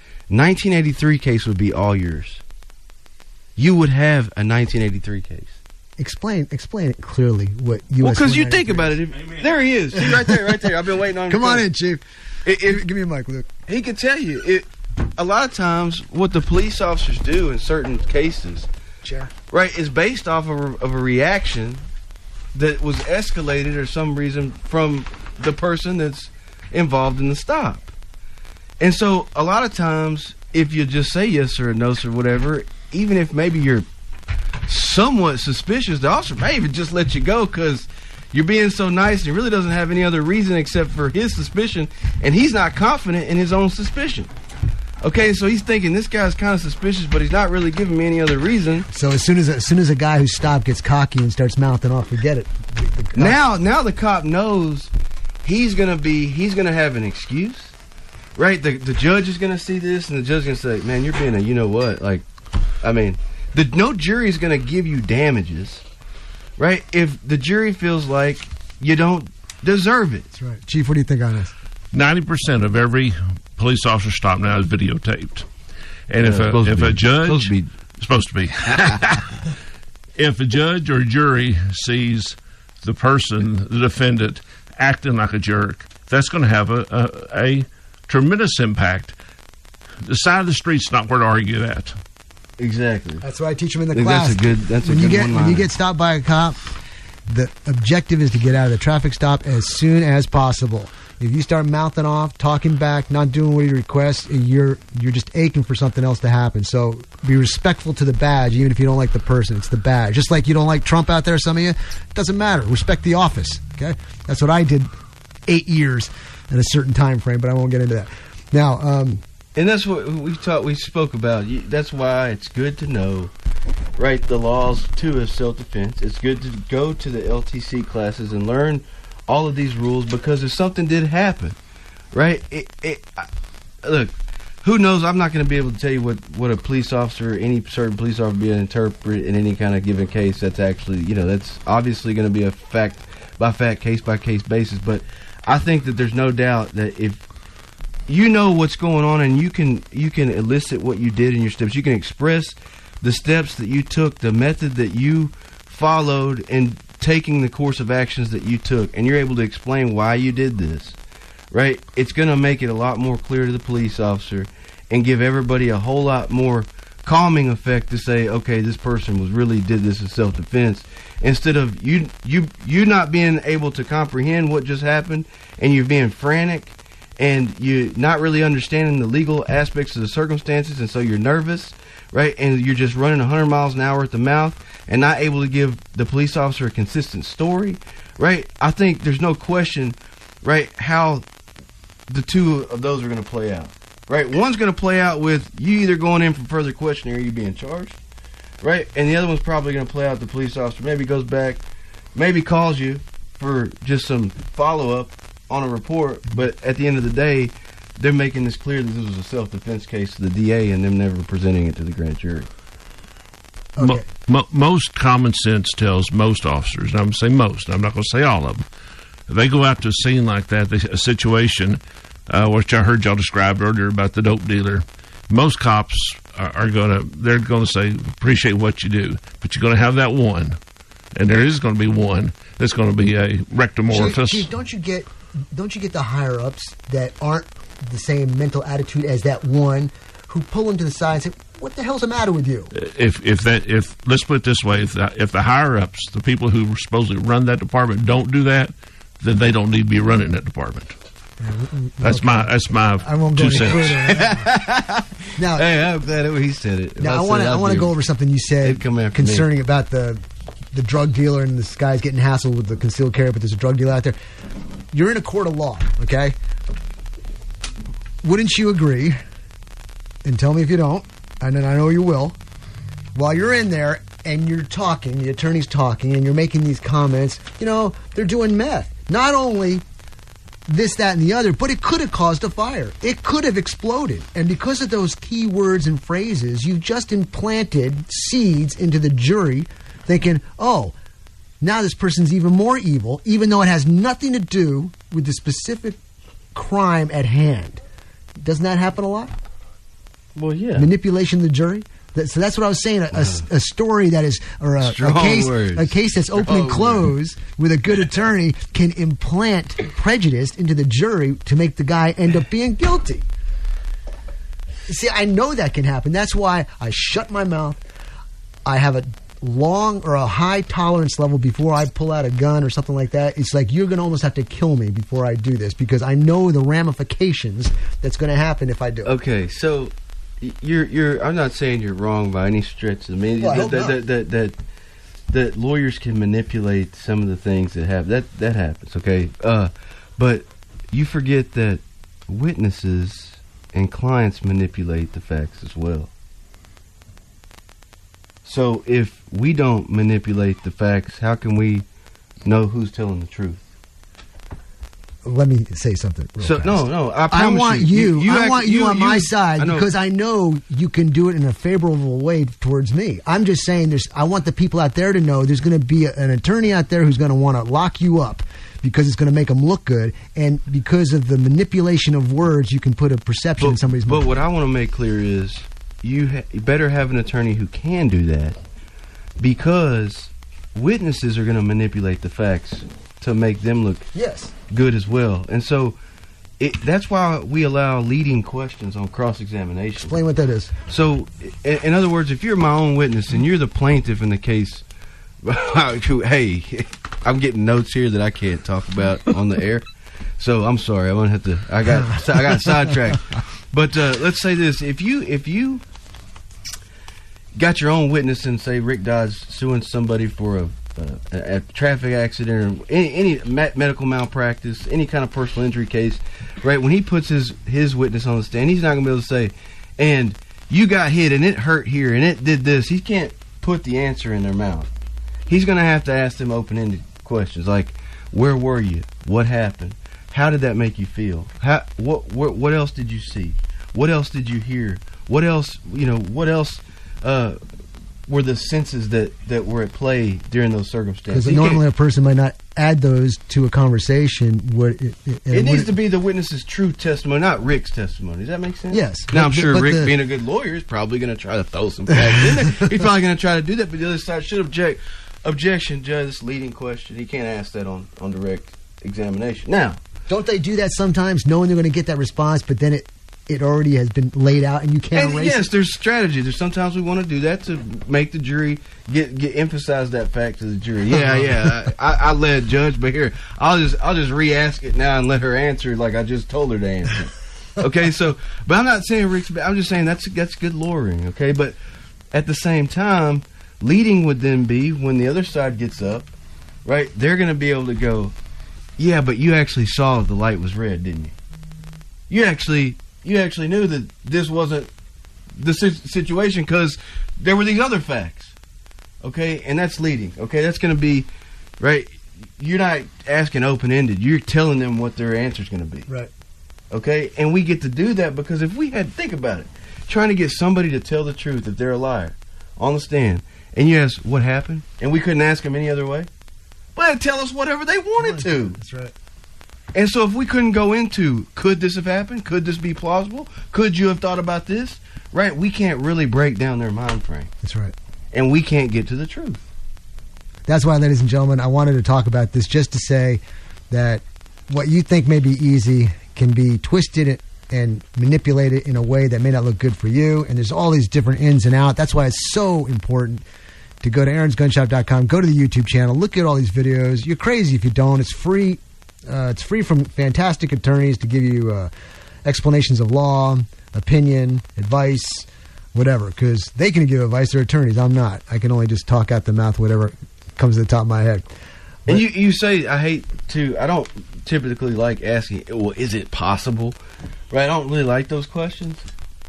I: 1983 case would be all yours. You would have a 1983 case.
A: Explain it clearly. What you?
I: Well, because you think about it. There he is. See, right there. I've been waiting on him.
A: Come on in, Chief. Give me a mic, Luke.
I: He can tell you. A lot of times, what the police officers do in certain cases, right, is based off of a reaction that was escalated or some reason from the person that's involved in the stop. And so a lot of times, if you just say yes sir or no sir, whatever, even if maybe you're somewhat suspicious, the officer may even just let you go because you're being so nice and he really doesn't have any other reason except for his suspicion, and he's not confident in his own suspicion. Okay, so he's thinking this guy's kind of suspicious, but he's not really giving me any other reason.
A: So as soon as a guy who's stopped gets cocky and starts mouthing off, forget it.
I: Now the cop knows he's gonna have an excuse, right? The judge is gonna see this, and the judge is gonna say, "Man, you're being a you know what?" Like, I mean, no jury is gonna give you damages, right? If the jury feels like you don't deserve it.
A: That's right, Chief. What do you think on this?
J: 90% of every police officer stop now is videotaped, and if a judge supposed to be if a judge or jury sees the person, the defendant, acting like a jerk, that's going to have a tremendous impact. The side of the street's not where to argue that.
I: Exactly.
A: That's why I teach them in the class.
I: That's
A: when you get stopped by a cop, the objective is to get out of the traffic stop as soon as possible. If you start mouthing off, talking back, not doing what he requests, you're just aching for something else to happen. So be respectful to the badge, even if you don't like the person. It's the badge. Just like you don't like Trump out there, some of you, it doesn't matter. Respect the office. Okay, that's what I did 8 years in a certain time frame, but I won't get into that. Now,
I: and that's what we spoke about. That's why it's good to know, right, the laws too of self-defense. It's good to go to the LTC classes and learn all of these rules, because if something did happen, right, look, who knows, I'm not going to be able to tell you what a police officer, any certain police officer, be able to interpret in any kind of given case. That's actually, that's obviously going to be a fact by fact, case by case basis. But I think that there's no doubt that if you know what's going on and you can elicit what you did in your steps, you can express the steps that you took, the method that you followed, and taking the course of actions that you took, and you're able to explain why you did this, right? It's going to make it a lot more clear to the police officer and give everybody a whole lot more calming effect to say, okay, this person really did this in self-defense, instead of you not being able to comprehend what just happened and you're being frantic and you're not really understanding the legal aspects of the circumstances, and so you're nervous, right? And you're just running 100 miles an hour at the mouth and not able to give the police officer a consistent story, right? I think there's no question, right, how the two of those are going to play out, right? One's going to play out with you either going in for further questioning or you being charged, right? And the other one's probably going to play out the police officer maybe goes back, maybe calls you for just some follow-up on a report, but at the end of the day, they're making this clear that this was a self-defense case to the DA and them never presenting it to the grand jury.
J: Okay. Most common sense tells most officers, and I'm going to say most, I'm not going to say all of them, if they go out to a scene like that, a situation, which I heard y'all describe earlier about the dope dealer, most cops they're going to say, appreciate what you do, but you're going to have that one, and there is going to be one that's going to be a rectum orifice.
A: Chief, don't you get the higher ups that aren't the same mental attitude as that one who pull them to the side and say, "What the hell's the matter with you?"
J: If let's put it this way, if the higher ups, the people who supposedly run that department, don't do that, then they don't need to be running that department. That's my
A: I won't go
J: 2 cents.
A: Now,
I: hey, I'm glad he said it.
A: Now I want to go over something you said concerning about the drug dealer and this guy's getting hassled with the concealed carry, but there's a drug dealer out there. You're in a court of law, okay? Wouldn't you agree? And tell me if you don't, and then I know you will. While you're in there and you're talking, the attorney's talking, and you're making these comments, they're doing meth. Not only this, that, and the other, but it could have caused a fire. It could have exploded. And because of those key words and phrases, you've just implanted seeds into the jury thinking, oh, now this person's even more evil, even though it has nothing to do with the specific crime at hand. Doesn't that happen a lot?
I: Well, yeah.
A: Manipulation of the jury? So that's what I was saying. A story that is, or a case that's open and closed with a good attorney can implant prejudice into the jury to make the guy end up being guilty. See, I know that can happen. That's why I shut my mouth. I have a long or a high tolerance level before I pull out a gun or something like that. It's like you're going to almost have to kill me before I do this because I know the ramifications that's going to happen if I do it.
I: Okay, so you're I'm not saying you're wrong by any stretch. I mean, that lawyers can manipulate some of the things that happen. That happens, okay? But you forget that witnesses and clients manipulate the facts as well. So if we don't manipulate the facts, how can we know who's telling the truth?
A: Let me say something real fast.
I: No, I promise
A: want you. I want you on my side because I know you can do it in a favorable way towards me. I'm just saying I want the people out there to know there's going to be an attorney out there who's going to want to lock you up because it's going to make them look good, and because of the manipulation of words, you can put a perception in somebody's mind.
I: But what I want to make clear is you better have an attorney who can do that, because witnesses are going to manipulate the facts to make them look good as well. And so that's why we allow leading questions on cross-examination.
A: Explain what that is.
I: So, in other words, if you're my own witness and you're the plaintiff in the case, hey, I'm getting notes here that I can't talk about on the air. So I'm sorry, I'm gonna have to. I got sidetracked. But let's say this: if you got your own witness and say Rick Dodd's suing somebody for a traffic accident or any medical malpractice, any kind of personal injury case, right? When he puts his witness on the stand, he's not going to be able to say, and you got hit and it hurt here and it did this. He can't put the answer in their mouth. He's going to have to ask them open-ended questions like, where were you? What happened? How did that make you feel? What else did you see? What else did you hear? What else, what else were the senses that were at play during those circumstances?
A: Because normally a person might not add those to a conversation.
I: It needs to be the witness's true testimony, not Rick's testimony. Does that make sense?
A: Yes.
I: Now, I'm sure Rick, being a good lawyer, is probably going to try to throw some facts in there. He's probably going to try to do that, but the other side should object. Objection, Judge, this leading question. He can't ask that on direct examination. Now,
A: don't they do that sometimes, knowing they're going to get that response, but then it already has been laid out and you can't erase
I: yes,
A: it?
I: there's strategy. There's sometimes we want to do that to make the jury get emphasize that fact to the jury. Yeah. I led judge, but here I'll just re-ask it now and let her answer like I just told her to answer. Okay, but I'm not saying Rick's bad. I'm just saying that's good lawyering. Okay, but at the same time, leading would then be when the other side gets up, right? They're going to be able to go, yeah, but you actually saw the light was red, didn't you? You actually knew that this wasn't the situation because there were these other facts. Okay, and that's leading. Okay, that's going to be, right? You're not asking open-ended. You're telling them what their answer's going to be.
A: Right.
I: Okay, and we get to do that because if we had, think about it, trying to get somebody to tell the truth if they're a liar on the stand, and you ask what happened, and we couldn't ask them any other way, but they'd tell us whatever they wanted to.
A: That's right.
I: And so if we couldn't go into, could this have happened? Could this be plausible? Could you have thought about this? Right? We can't really break down their mind frame.
A: That's right.
I: And we can't get to the truth.
A: That's why, ladies and gentlemen, I wanted to talk about this just to say that what you think may be easy can be twisted and manipulated in a way that may not look good for you. And there's all these different ins and outs. That's why it's so important to go to aaronsgunshop.com, go to the YouTube channel, look at all these videos. You're crazy if you don't. It's free. It's free from fantastic attorneys to give you explanations of law, opinion, advice, whatever, because they can give advice. They're attorneys. I'm not. I can only just talk out the mouth whatever comes to the top of my head. But,
I: and you say, I don't typically like asking, well, is it possible? Right? I don't really like those questions.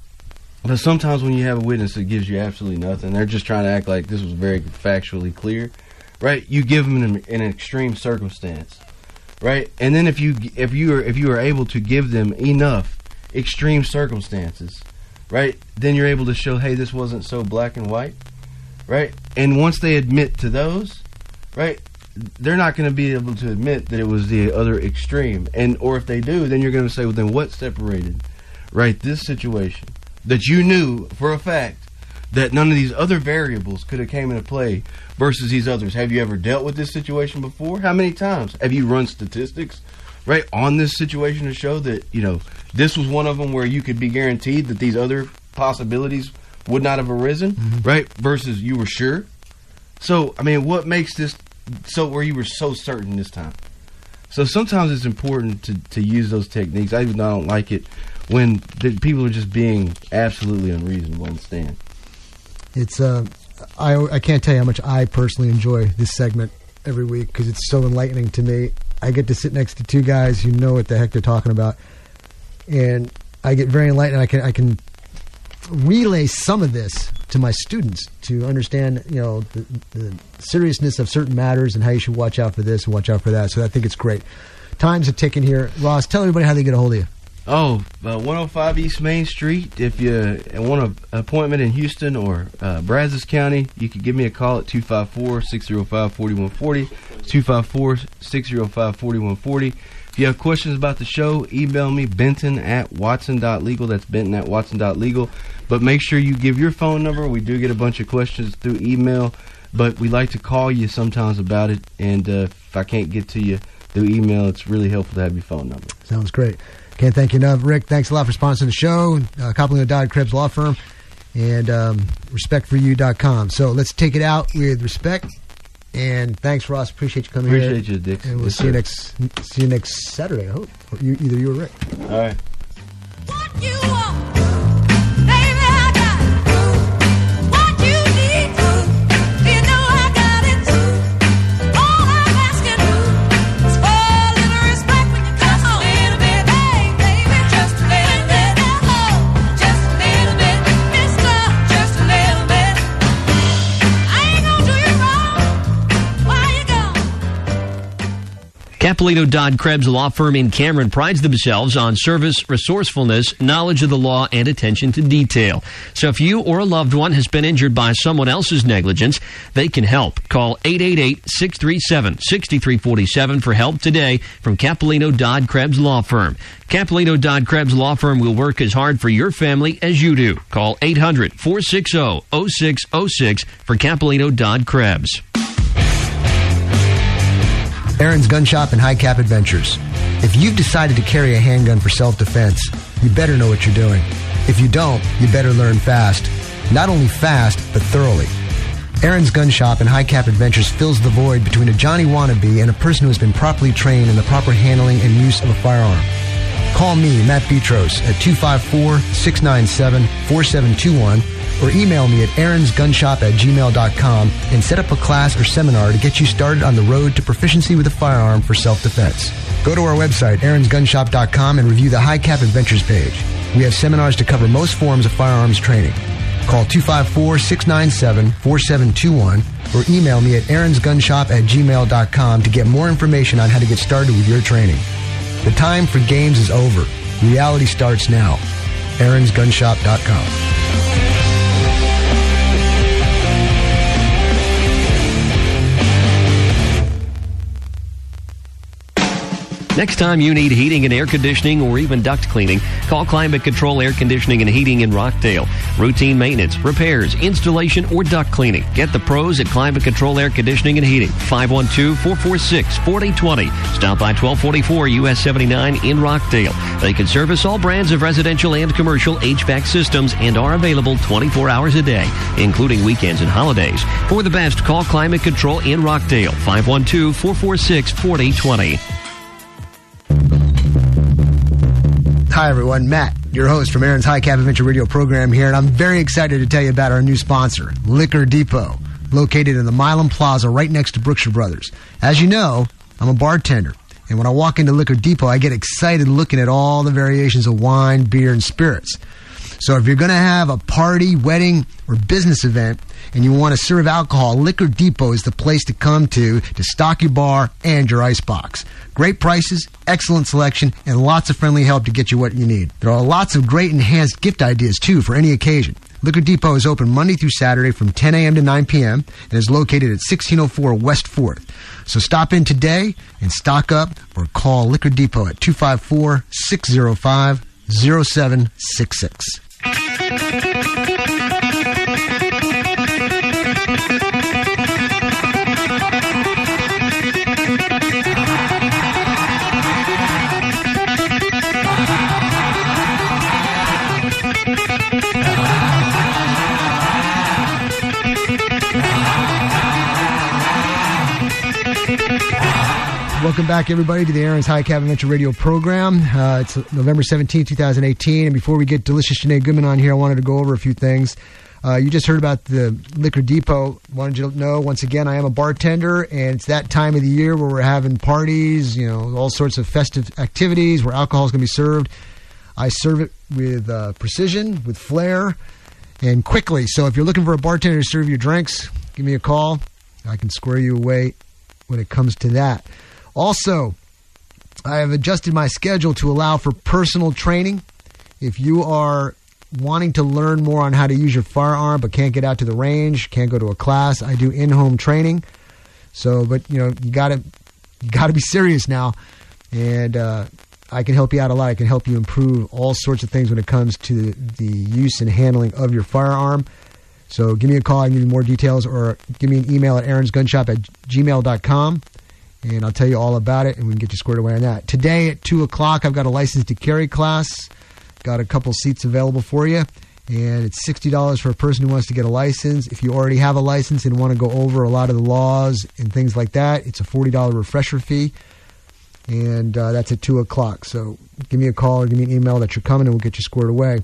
I: But sometimes when you have a witness that gives you absolutely nothing, they're just trying to act like this was very factually clear, right? You give them an extreme circumstance, right? And then if you are able to give them enough extreme circumstances, right, then you're able to show, hey, this wasn't so black and white, right? And once they admit to those, right, they're not going to be able to admit that it was the other extreme. Or if they do, then you're going to say, well, then what separated, right, this situation that you knew for a fact that none of these other variables could have came into play versus these others? Have you ever dealt with this situation before? How many times? Have you run statistics, right, on this situation to show that, this was one of them where you could be guaranteed that these other possibilities would not have arisen, right, versus you were sure? So, I mean, what makes this so where you were so certain this time? So sometimes it's important to use those techniques. I don't like it when people are just being absolutely unreasonable on the stand.
A: It's I can't tell you how much I personally enjoy this segment every week because it's so enlightening to me. I get to sit next to two guys who know what the heck they're talking about, and I get very enlightened. I can relay some of this to my students to understand, the seriousness of certain matters and how you should watch out for this and watch out for that. So I think it's great. Time's a ticking here. Ross, tell everybody how they get a hold of you.
I: 105 East Main Street. If you want an appointment in Houston or Brazos County, you can give me a call at 254-605-4140. 254-605-4140. If you have questions about the show, email me, benton@watson.legal. That's benton@watson.legal. But make sure you give your phone number. We do get a bunch of questions through email, but we like to call you sometimes about it. And if I can't get to you through email, it's really helpful to have your phone number.
A: Sounds great. Can't thank you enough. Rick, thanks a lot for sponsoring the show. Coppolino Dodd Krebs Law Firm and respectforyou.com. So let's take it out with respect. And thanks, Ross. Appreciate you coming here.
I: Appreciate you, Dick.
A: And we'll see you next Saturday, I hope. Or either you or Rick.
I: All right.
K: What you want, baby, I got it. What you need, you know I got it too. All I'm asking is for a little respect when you come home. Just a little bit, hey, baby, just a little bit. Just a little bit, mister, just a little bit. I ain't gonna do you wrong. Why you gone?
C: Coppolino Dodd Krebs Law Firm in Cameron prides themselves on service, resourcefulness, knowledge of the law, and attention to detail. So if you or a loved one has been injured by someone else's negligence, they can help. Call 888-637-6347 for help today from Coppolino Dodd Krebs Law Firm. Coppolino Dodd Krebs Law Firm will work as hard for your family as you do. Call 800-460-0606 for Coppolino Dodd Krebs.
B: Aaron's Gun Shop and High Cap Adventures. If you've decided to carry a handgun for self-defense, you better know what you're doing. If you don't, you better learn fast. Not only fast, but thoroughly. Aaron's Gun Shop and High Cap Adventures fills the void between a Johnny wannabe and a person who has been properly trained in the proper handling and use of a firearm. Call me, Matt Petros, at 254-697-4721 or email me at aaronsgunshop@gmail.com and set up a class or seminar to get you started on the road to proficiency with a firearm for self-defense. Go to our website, aaronsgunshop.com, and review the High Cap Adventures page. We have seminars to cover most forms of firearms training. Call 254-697-4721 or email me at aaronsgunshop@gmail.com to get more information on how to get started with your training. The time for games is over. Reality starts now. aaronsgunshop.com.
C: Next time you need heating and air conditioning or even duct cleaning, call Climate Control Air Conditioning and Heating in Rockdale. Routine maintenance, repairs, installation, or duct cleaning. Get the pros at Climate Control Air Conditioning and Heating. 512-446-4020. Stop by 1244 US 79 in Rockdale. They can service all brands of residential and commercial HVAC systems and are available 24 hours a day, including weekends and holidays. For the best, call Climate Control in Rockdale. 512-446-4020.
A: Hi, everyone. Matt, your host from Aaron's High Cap Adventure Radio program here, and I'm very excited to tell you about our new sponsor, Liquor Depot, located in the Milan Plaza right next to Brookshire Brothers. As you know, I'm a bartender, and when I walk into Liquor Depot, I get excited looking at all the variations of wine, beer, and spirits. So if you're going to have a party, wedding, or business event, and you want to serve alcohol, Liquor Depot is the place to come to stock your bar and your icebox. Great prices, excellent selection, and lots of friendly help to get you what you need. There are lots of great enhanced gift ideas, too, for any occasion. Liquor Depot is open Monday through Saturday from 10 a.m. to 9 p.m. and is located at 1604 West 4th. So stop in today and stock up or call Liquor Depot at 254-605-0766. Welcome back, everybody, to the Aaron's High Cap Adventure Radio program. It's November 17, 2018, and before we get Delicious Janae Goodman on here, I wanted to go over a few things. You just heard about the Liquor Depot. Wanted you to know, once again, I am a bartender, and it's that time of the year where we're having parties, you know, all sorts of festive activities where alcohol is going to be served. I serve it with precision, with flair, and quickly. So if you're looking for a bartender to serve your drinks, give me a call. I can square you away when it comes to that. Also, I have adjusted my schedule to allow for personal training. If you are wanting to learn more on how to use your firearm but can't get out to the range, can't go to a class, I do in-home training. So, but you know, you got to be serious now, and I can help you out a lot. I can help you improve all sorts of things when it comes to the use and handling of your firearm. So give me a call. I can give you more details, or give me an email at aaronsgunshop@gmail.com. And I'll tell you all about it, and we can get you squared away on that. Today at 2 o'clock, I've got a license to carry class. Got a couple seats available for you, and it's $60 for a person who wants to get a license. If you already have a license and want to go over a lot of the laws and things like that, it's a $40 refresher fee, and that's at 2 o'clock. So give me a call or give me an email that you're coming, and we'll get you squared away.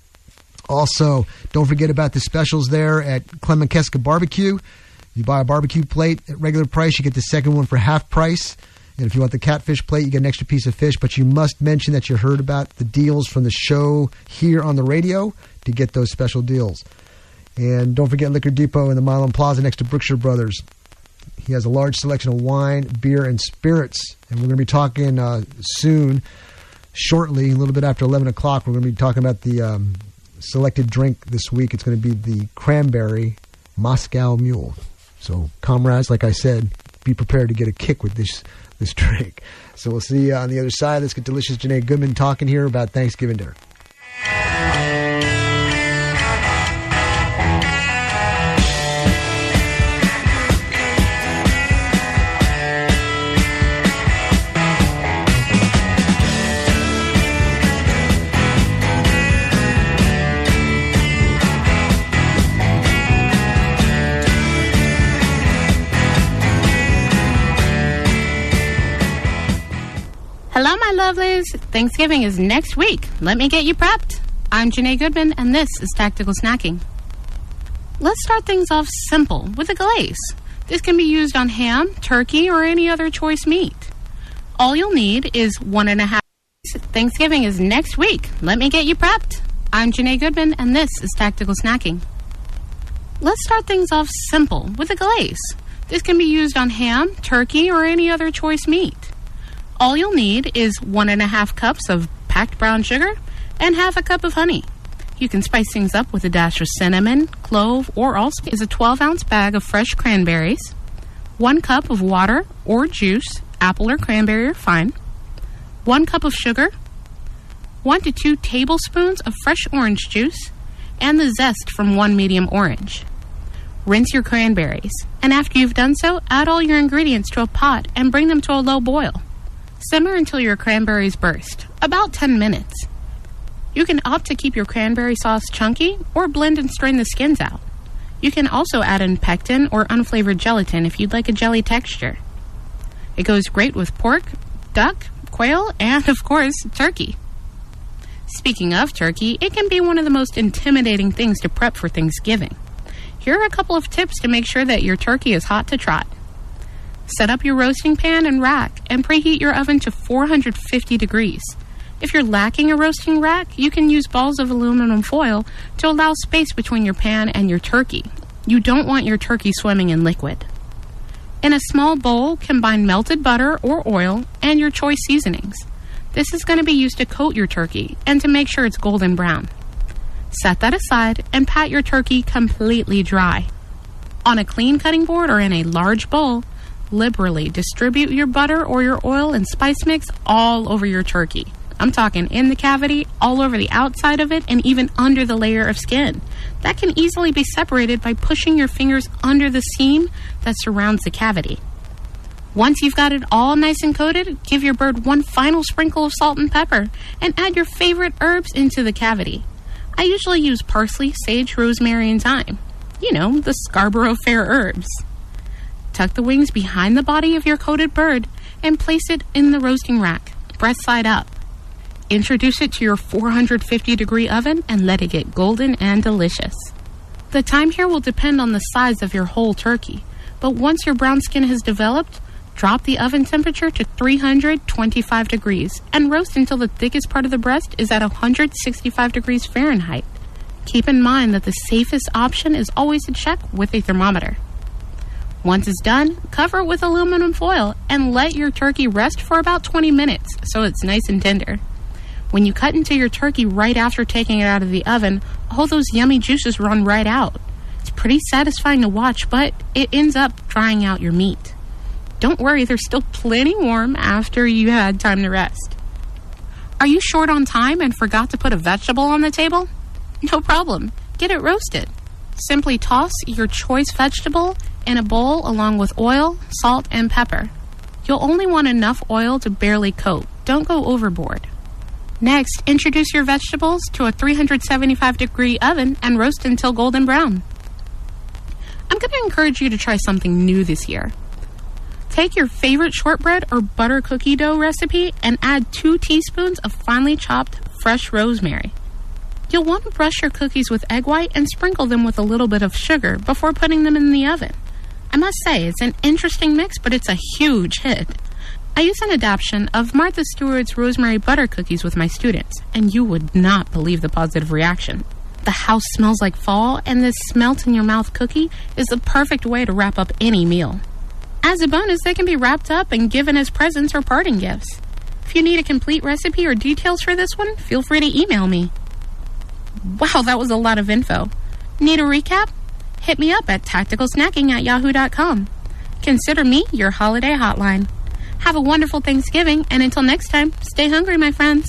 A: Also, don't forget about the specials there at Clem McKeska Barbecue. You buy a barbecue plate at regular price, you get the second one for half price. And if you want the catfish plate, you get an extra piece of fish. But you must mention that you heard about the deals from the show here on the radio to get those special deals. And don't forget Liquor Depot in the Milan Plaza next to Brookshire Brothers. He has a large selection of wine, beer, and spirits. And we're going to be talking soon, shortly, a little bit after 11 o'clock. We're going to be talking about the selected drink this week. It's going to be the Cranberry Moscow Mule. So, comrades, like I said, be prepared to get a kick with this drink. So we'll see you on the other side. Let's get Delicious Janae Goodman talking here about Thanksgiving dinner.
L: Hello, my lovelies. Thanksgiving is next week. Let me get you prepped. I'm Janae Goodman, and this is Tactical Snacking. Let's start things off simple with a glaze. This can be used on ham, turkey, or any other choice meat. All you'll need is 1.5. Thanksgiving is next week. Let me get you prepped. I'm Janae Goodman, and this is Tactical Snacking. Let's start things off simple with a glaze. This can be used on ham, turkey, or any other choice meat. All you'll need is 1.5 cups of packed brown sugar and half a cup of honey. You can spice things up with a dash of cinnamon, clove, or allspice. Is a 12-ounce bag of fresh cranberries, 1 cup of water or juice, apple or cranberry are fine, 1 cup of sugar, 1 to 2 tablespoons of fresh orange juice, and the zest from 1 medium orange. Rinse your cranberries, and after you've done so, add all your ingredients to a pot and bring them to a low boil. Simmer until your cranberries burst, about 10 minutes. You can opt to keep your cranberry sauce chunky or blend and strain the skins out. You can also add in pectin or unflavored gelatin if you'd like a jelly texture. It goes great with pork, duck, quail, and of course, turkey. Speaking of turkey, it can be one of the most intimidating things to prep for Thanksgiving. Here are a couple of tips to make sure that your turkey is hot to trot. Set up your roasting pan and rack and preheat your oven to 450 degrees. If you're lacking a roasting rack, you can use balls of aluminum foil to allow space between your pan and your turkey. You don't want your turkey swimming in liquid. In a small bowl, combine melted butter or oil and your choice seasonings. This is going to be used to coat your turkey and to make sure it's golden brown. Set that aside and pat your turkey completely dry. On a clean cutting board or in a large bowl, liberally distribute your butter or your oil and spice mix all over your turkey. I'm talking in the cavity, all over the outside of it, and even under the layer of skin. That can easily be separated by pushing your fingers under the seam that surrounds the cavity. Once you've got it all nice and coated, give your bird one final sprinkle of salt and pepper and add your favorite herbs into the cavity. I usually use parsley, sage, rosemary, and thyme. You know, the Scarborough Fair herbs. Tuck the wings behind the body of your coated bird and place it in the roasting rack, breast side up. Introduce it to your 450-degree oven and let it get golden and delicious. The time here will depend on the size of your whole turkey, but once your brown skin has developed, drop the oven temperature to 325 degrees and roast until the thickest part of the breast is at 165 degrees Fahrenheit. Keep in mind that the safest option is always to check with a thermometer. Once it's done, cover it with aluminum foil and let your turkey rest for about 20 minutes so it's nice and tender. When you cut into your turkey right after taking it out of the oven, all those yummy juices run right out. It's pretty satisfying to watch, but it ends up drying out your meat. Don't worry, they're still plenty warm after you had time to rest. Are you short on time and forgot to put a vegetable on the table? No problem. Get it roasted. Simply toss your choice vegetable in a bowl along with oil, salt, and pepper. You'll only want enough oil to barely coat. Don't go overboard. Next, introduce your vegetables to a 375-degree oven and roast until golden brown. I'm going to encourage you to try something new this year. Take your favorite shortbread or butter cookie dough recipe and add 2 teaspoons of finely chopped fresh rosemary. You'll want to brush your cookies with egg white and sprinkle them with a little bit of sugar before putting them in the oven. I must say, it's an interesting mix, but it's a huge hit. I use an adaptation of Martha Stewart's rosemary butter cookies with my students, and you would not believe the positive reaction. The house smells like fall, and this melt-in-your-mouth cookie is the perfect way to wrap up any meal. As a bonus, they can be wrapped up and given as presents or parting gifts. If you need a complete recipe or details for this one, feel free to email me. Wow, that was a lot of info. Need a recap? Hit me up at tacticalsnacking@yahoo.com. Consider me your holiday hotline. Have a wonderful Thanksgiving, and until next time, stay hungry, my friends.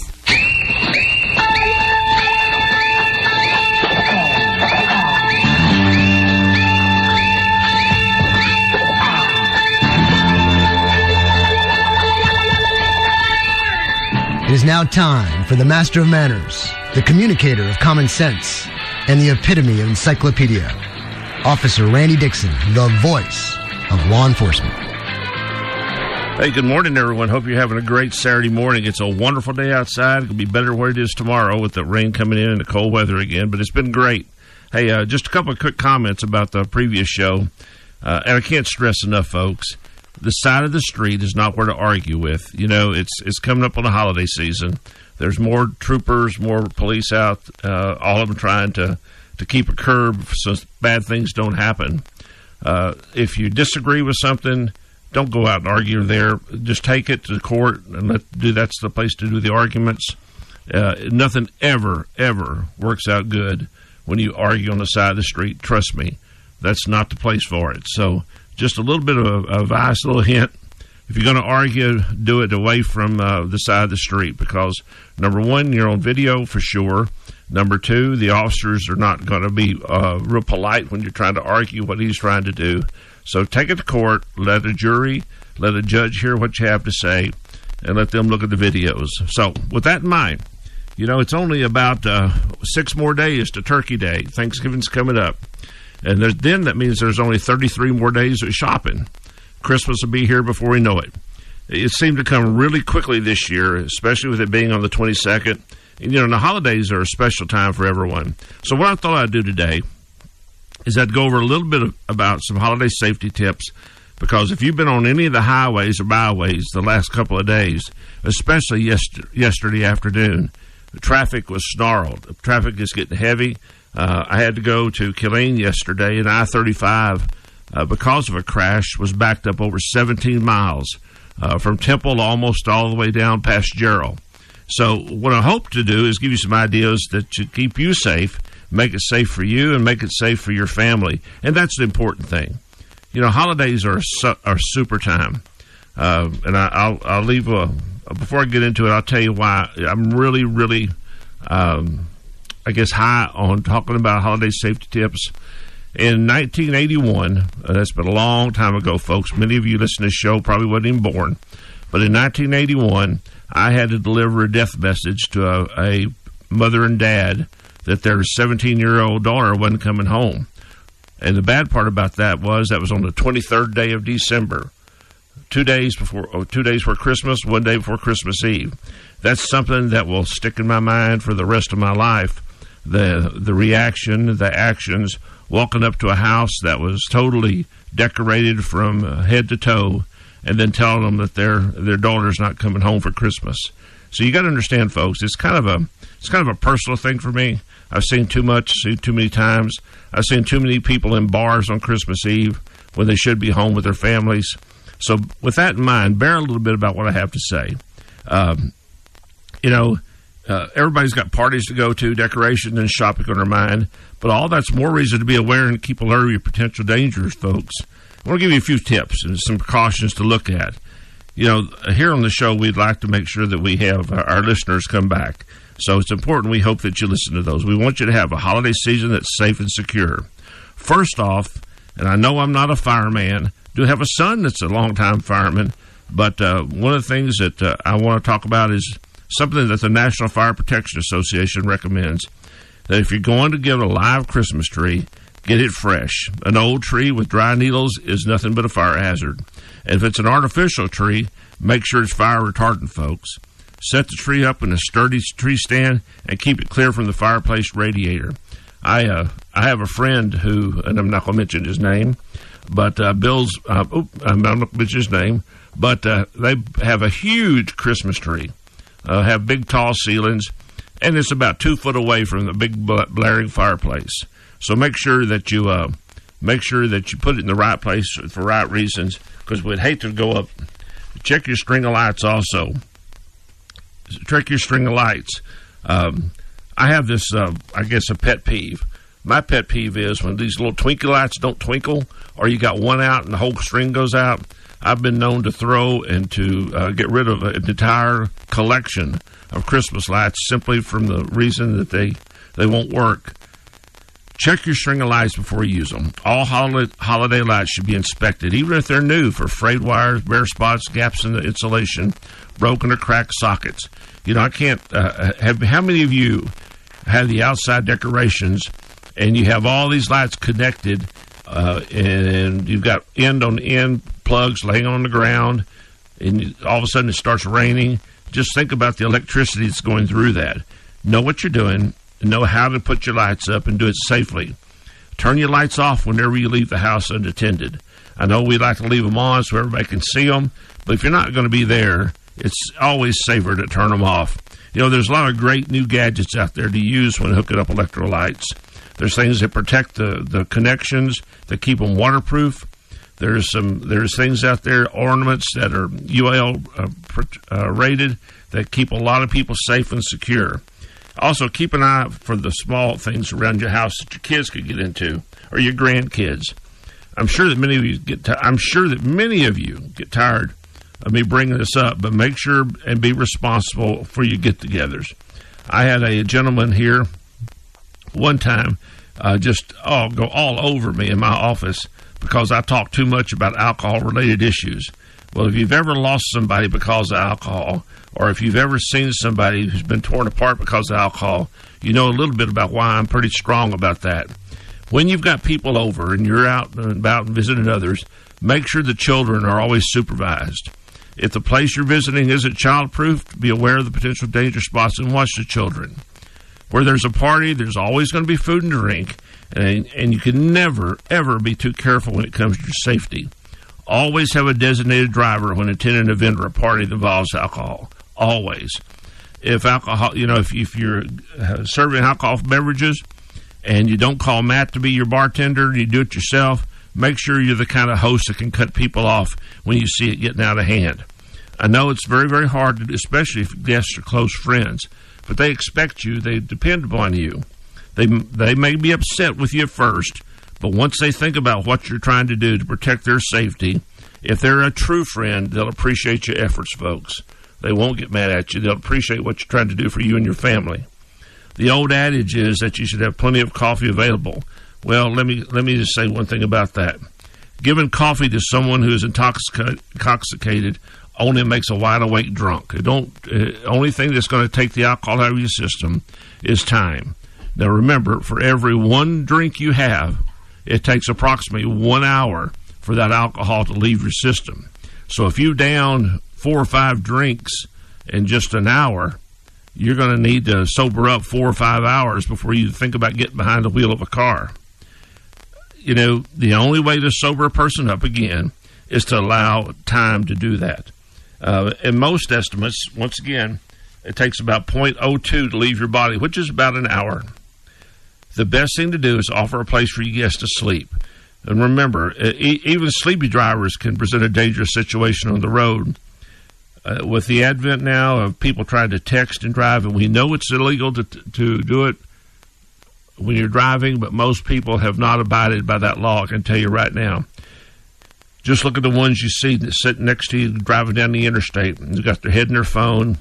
B: It is now time for the master of manners, the communicator of common sense, and the epitome of encyclopedia, Officer Randy Dixon, the voice of law enforcement.
J: Hey, good morning, everyone. Hope you're having a great Saturday morning. It's a wonderful day outside. It'll be better where it is tomorrow with the rain coming in and the cold weather again, but it's been great. Hey, just a couple of quick comments about the previous show. And I can't stress enough, folks, the side of the street is not where to argue with. You know, it's coming up on the holiday season. There's more troopers, more police out, all of them trying to keep a curb so bad things don't happen. If you disagree with something, don't go out and argue there. Just take it to the court and that's the place to do the arguments. Nothing ever works out good when you argue on the side of the street. Trust me, that's not the place for it. So just a little bit of advice, a little hint. If you're going to argue, do it away from the side of the street because, number one, you're on video for sure. Number two, the officers are not going to be real polite when you're trying to argue what he's trying to do. So take it to court, let a jury, let a judge hear what you have to say, and let them look at the videos. So with that in mind, you know, it's only about 6 more days to Turkey Day. Thanksgiving's coming up. And then that means there's only 33 more days of shopping. Christmas will be here before we know it. It seemed to come really quickly this year, especially with it being on the 22nd. And, you know, the holidays are a special time for everyone. So what I thought I'd do today is I'd go over a little bit about some holiday safety tips, because if you've been on any of the highways or byways the last couple of days, especially yesterday afternoon, the traffic was snarled. The traffic is getting heavy. I had to go to Killeen yesterday, and I-35, because of a crash, was backed up over 17 miles from Temple almost all the way down past Gerald. So what I hope to do is give you some ideas that should keep you safe, make it safe for you, and make it safe for your family. And that's the important thing. You know, holidays are super time. And I'll leave, before I get into it, I'll tell you why I'm really, I guess, high on talking about holiday safety tips. In 1981, that's been a long time ago, folks. Many of you listening to this show probably wasn't even born. But in 1981, I had to deliver a death message to a mother and dad that their 17-year-old daughter wasn't coming home. And the bad part about that was on the 23rd day of December, 2 days before Christmas, 1 day before Christmas Eve. That's something that will stick in my mind for the rest of my life. The reaction, the actions, walking up to a house that was totally decorated from head to toe, and then telling them that their daughter's not coming home for Christmas. So you got to understand, folks, it's kind of a personal thing for me. I've seen too many times. I've seen too many people in bars on Christmas Eve when they should be home with their families. So with that in mind, bear a little bit about what I have to say. Everybody's got parties to go to, decoration and shopping on their mind, but all that's more reason to be aware and keep alert of your potential dangers, folks. I want to give you a few tips and some precautions to look at. You know, here on the show, we'd like to make sure that we have our listeners come back. So it's important. We hope that you listen to those. We want you to have a holiday season that's safe and secure. First off, and I know I'm not a fireman, I do have a son that's a longtime fireman, but one of the things that I want to talk about is something that the National Fire Protection Association recommends, that if you're going to get a live Christmas tree, get it fresh. An old tree with dry needles is nothing but a fire hazard. And if it's an artificial tree, make sure it's fire retardant, folks. Set the tree up in a sturdy tree stand and keep it clear from the fireplace radiator. I have a friend who, and I'm not going to mention his name, but I'm not going to mention his name, but they have a huge Christmas tree, have big tall ceilings, and it's about 2 foot away from the big blaring fireplace. So make sure that you put it in the right place for right reasons, because we'd hate to go up. Check your string of lights also. Check your string of lights. I have this, I guess, a pet peeve. My pet peeve is when these little twinkle lights don't twinkle, or you got one out and the whole string goes out. I've been known to throw and to get rid of an entire collection of Christmas lights simply from the reason that they won't work. Check your string of lights before you use them. All holiday lights should be inspected, even if they're new, for frayed wires, bare spots, gaps in the insulation, broken or cracked sockets. You know, I can't how many of you have the outside decorations and you have all these lights connected and you've got end-on-end plugs laying on the ground, and all of a sudden it starts raining, just think about the electricity that's going through that. Know what you're doing, and know how to put your lights up and do it safely. Turn your lights off whenever you leave the house unattended. I know we like to leave them on so everybody can see them, but if you're not going to be there, it's always safer to turn them off. You know, there's a lot of great new gadgets out there to use when hooking up electrolytes. There's things that protect the connections, that keep them waterproof. There's things out there, ornaments that are UL rated, that keep a lot of people safe and secure. Also, keep an eye for the small things around your house that your kids could get into, or your grandkids. I'm sure that many of you get tired of me bringing this up, but make sure and be responsible for your get-togethers. I had a gentleman here one time go all over me in my office because I talked too much about alcohol-related issues. Well, if you've ever lost somebody because of alcohol, or if you've ever seen somebody who's been torn apart because of alcohol, you know a little bit about why I'm pretty strong about that. When you've got people over and you're out and about and visiting others, make sure the children are always supervised. If the place you're visiting isn't child-proof, be aware of the potential danger spots and watch the children. Where there's a party, there's always going to be food and drink, and you can never, ever be too careful when it comes to your safety. Always have a designated driver when attending an event or a party that involves alcohol. Always. If you're serving alcoholic beverages and you don't call Matt to be your bartender and you do it yourself, make sure you're the kind of host that can cut people off when you see it getting out of hand. I know it's very, very hard to do, especially if guests are close friends, but they expect you. They depend upon you. They may be upset with you at first, but once they think about what you're trying to do to protect their safety, if they're a true friend, they'll appreciate your efforts, folks. They won't get mad at you. They'll appreciate what you're trying to do for you and your family. The old adage is that you should have plenty of coffee available. Well, let me just say one thing about that. Giving coffee to someone who is intoxicated only makes a wide-awake drunk. Only thing that's going to take the alcohol out of your system is time. Now, remember, for every one drink you have, it takes approximately 1 hour for that alcohol to leave your system. So if you down 4 or 5 drinks in just an hour, you're going to need to sober up 4 or 5 hours before you think about getting behind the wheel of a car. You know, the only way to sober a person up again is to allow time to do that. In most estimates, once again, it takes about 0.02 to leave your body, which is about an hour. The best thing to do is offer a place for you guests to sleep. And remember, even sleepy drivers can present a dangerous situation on the road. With the advent now of people trying to text and drive, and we know it's illegal to do it when you're driving, but most people have not abided by that law, I can tell you right now. Just look at the ones you see that sit next to you driving down the interstate, and they've got their head in their phone.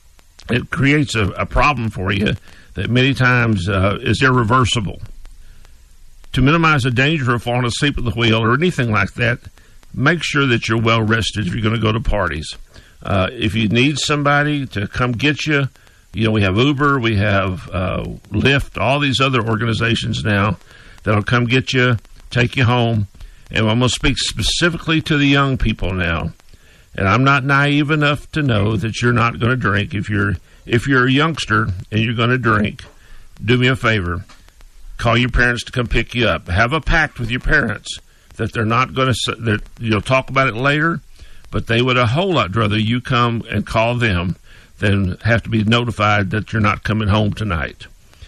J: It creates a problem for you that many times is irreversible. To minimize the danger of falling asleep at the wheel or anything like that, make sure that you're well rested if you're going to go to parties. If you need somebody to come get you, we have Uber, we have Lyft, all these other organizations now that'll come get you, take you home. And I'm going to speak specifically to the young people now. And I'm not naive enough to know that you're not going to drink. If you're a youngster and you're going to drink, do me a favor. Call your parents to come pick you up. Have a pact with your parents that they're not going to, you'll talk about it later, but they would a whole lot rather you come and call them than have to be notified that you're not coming home tonight.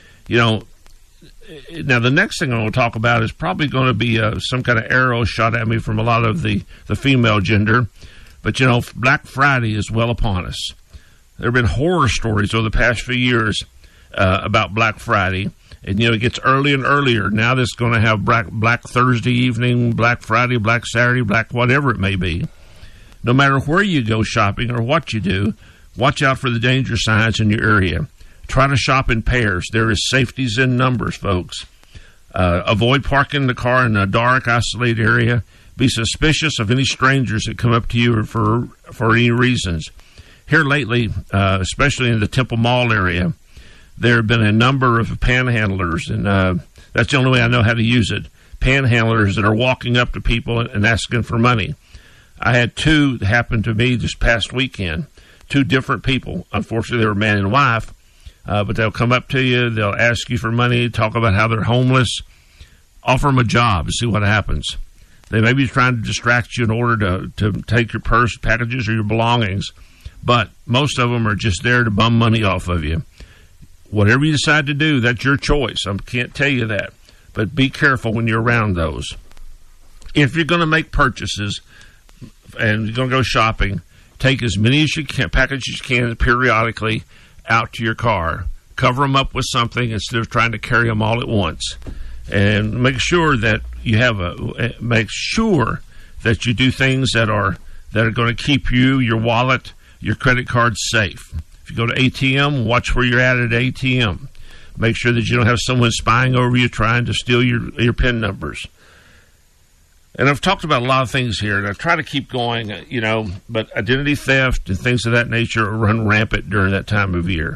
J: Now, the next thing I want to talk about is probably going to be some kind of arrow shot at me from a lot of the female gender. But, Black Friday is well upon us. There have been horror stories over the past few years about Black Friday. And, it gets earlier and earlier. Now this is going to have Black Thursday evening, Black Friday, Black Saturday, Black whatever it may be. No matter where you go shopping or what you do, watch out for the danger signs in your area. Try to shop in pairs. There is safeties in numbers, folks. Avoid parking the car in a dark, isolated area. Be suspicious of any strangers that come up to you for any reasons. Here lately, especially in the Temple Mall area, there have been a number of panhandlers, and that's the only way I know how to use it. Panhandlers that are walking up to people and asking for money. I had two that happened to me this past weekend. Two different people. Unfortunately, they were man and wife, but they'll come up to you. They'll ask you for money, talk about how they're homeless. Offer them a job and see what happens. They may be trying to distract you in order to take your purse, packages, or your belongings, but most of them are just there to bum money off of you. Whatever you decide to do, that's your choice. I can't tell you that, but be careful when you're around those. If you're going to make purchases and you're going to go shopping, take as many as you can, packages you can periodically out to your car. Cover them up with something instead of trying to carry them all at once. And make sure that you make sure that you do things that are going to keep you, your wallet, your credit card safe. If you go to ATM, watch where you're at ATM. Make sure that you don't have someone spying over you trying to steal your PIN numbers. And I've talked about a lot of things here, and I try to keep going, but identity theft and things of that nature run rampant during this time of year.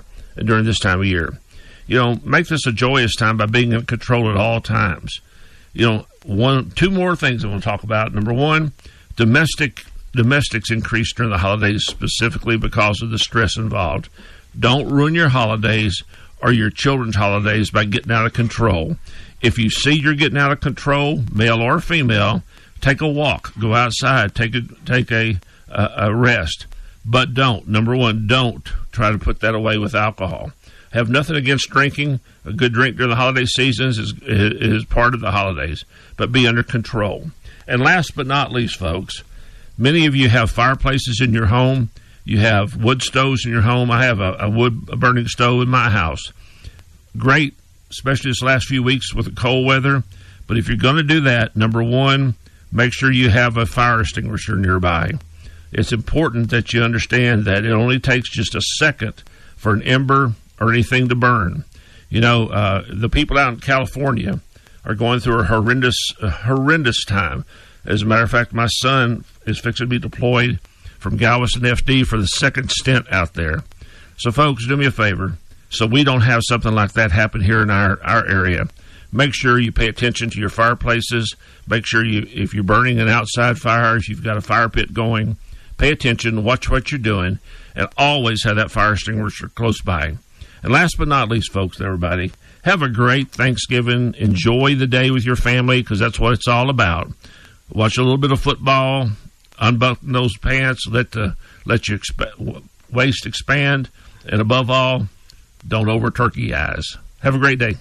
J: Make this a joyous time by being in control at all times. Two more things I want to talk about. Number one, domestics increase during the holidays specifically because of the stress involved. Don't ruin your holidays or your children's holidays by getting out of control. If you see you're getting out of control, male or female, take a walk, go outside, take a rest. But number one, don't try to put that away with alcohol. Have nothing against drinking. A good drink during the holiday seasons is part of the holidays, but be under control. And last but not least, folks, many of you have fireplaces in your home. You have wood stoves in your home. I have a wood burning stove in my house. Great, especially this last few weeks with the cold weather. But if you're going to do that, number one, make sure you have a fire extinguisher nearby. It's important that you understand that it only takes just a second for an ember or anything to burn. The people out in California are going through a horrendous time. As a matter of fact, my son is fixing to be deployed from Galveston FD for the second stint out there. So, folks, do me a favor, so we don't have something like that happen here in our area. Make sure you pay attention to your fireplaces. Make sure if you're burning an outside fire, if you've got a fire pit going, pay attention, watch what you're doing, and always have that fire extinguisher close by. And last but not least, folks, everybody, have a great Thanksgiving. Enjoy the day with your family, because that's what it's all about. Watch a little bit of football, unbutton those pants, let your waist expand, and above all, don't over turkey eyes. Have a great day.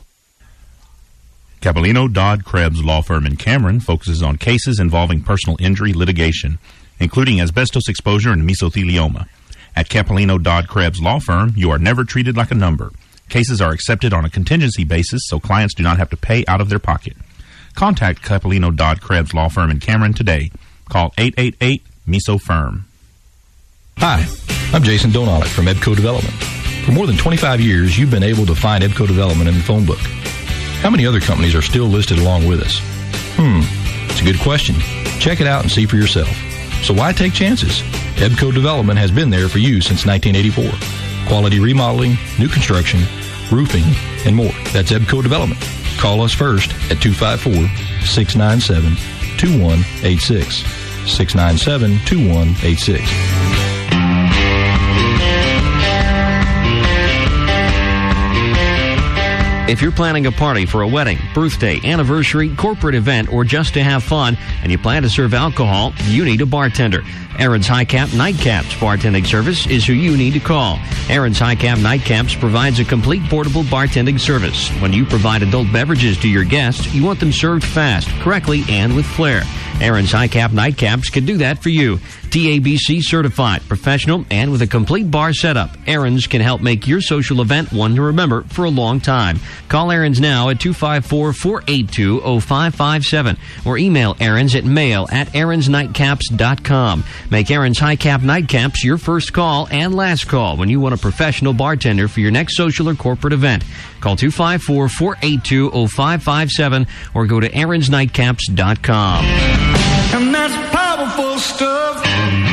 H: Capellino Dodd Krebs Law Firm in Cameron focuses on cases involving personal injury litigation, including asbestos exposure and mesothelioma. At Capellino Dodd Krebs Law Firm, you are never treated like a number. Cases are accepted on a contingency basis, so clients do not have to pay out of their pocket. Contact Capellino Dodd Krebs Law Firm in Cameron today. Call 888-MESO-FIRM.
M: Hi, I'm Jason Donalik from EBCO Development. For more than 25 years, you've been able to find EBCO Development in the phone book. How many other companies are still listed along with us? It's a good question. Check it out and see for yourself. So why take chances? EBCO Development has been there for you since 1984. Quality remodeling, new construction, roofing, and more. That's EBCO Development. Call us first at 254-697-2186. 697-2186.
C: If you're planning a party for a wedding, birthday, anniversary, corporate event, or just to have fun, and you plan to serve alcohol, you need a bartender. Aaron's High Cap Nightcaps bartending service is who you need to call. Aaron's High Cap Nightcaps provides a complete portable bartending service. When you provide adult beverages to your guests, you want them served fast, correctly, and with flair. Aaron's High Cap Nightcaps can do that for you. TABC certified, professional, and with a complete bar setup, Aaron's can help make your social event one to remember for a long time. Call Aaron's now at 254-482-0557 or email Aaron's at mail@aaronsnightcaps.com. Make Aaron's High Cap Nightcaps your first call and last call when you want a professional bartender for your next social or corporate event. Call 254-482-0557 or go to aaronsnightcaps.com.
K: And that's powerful stuff.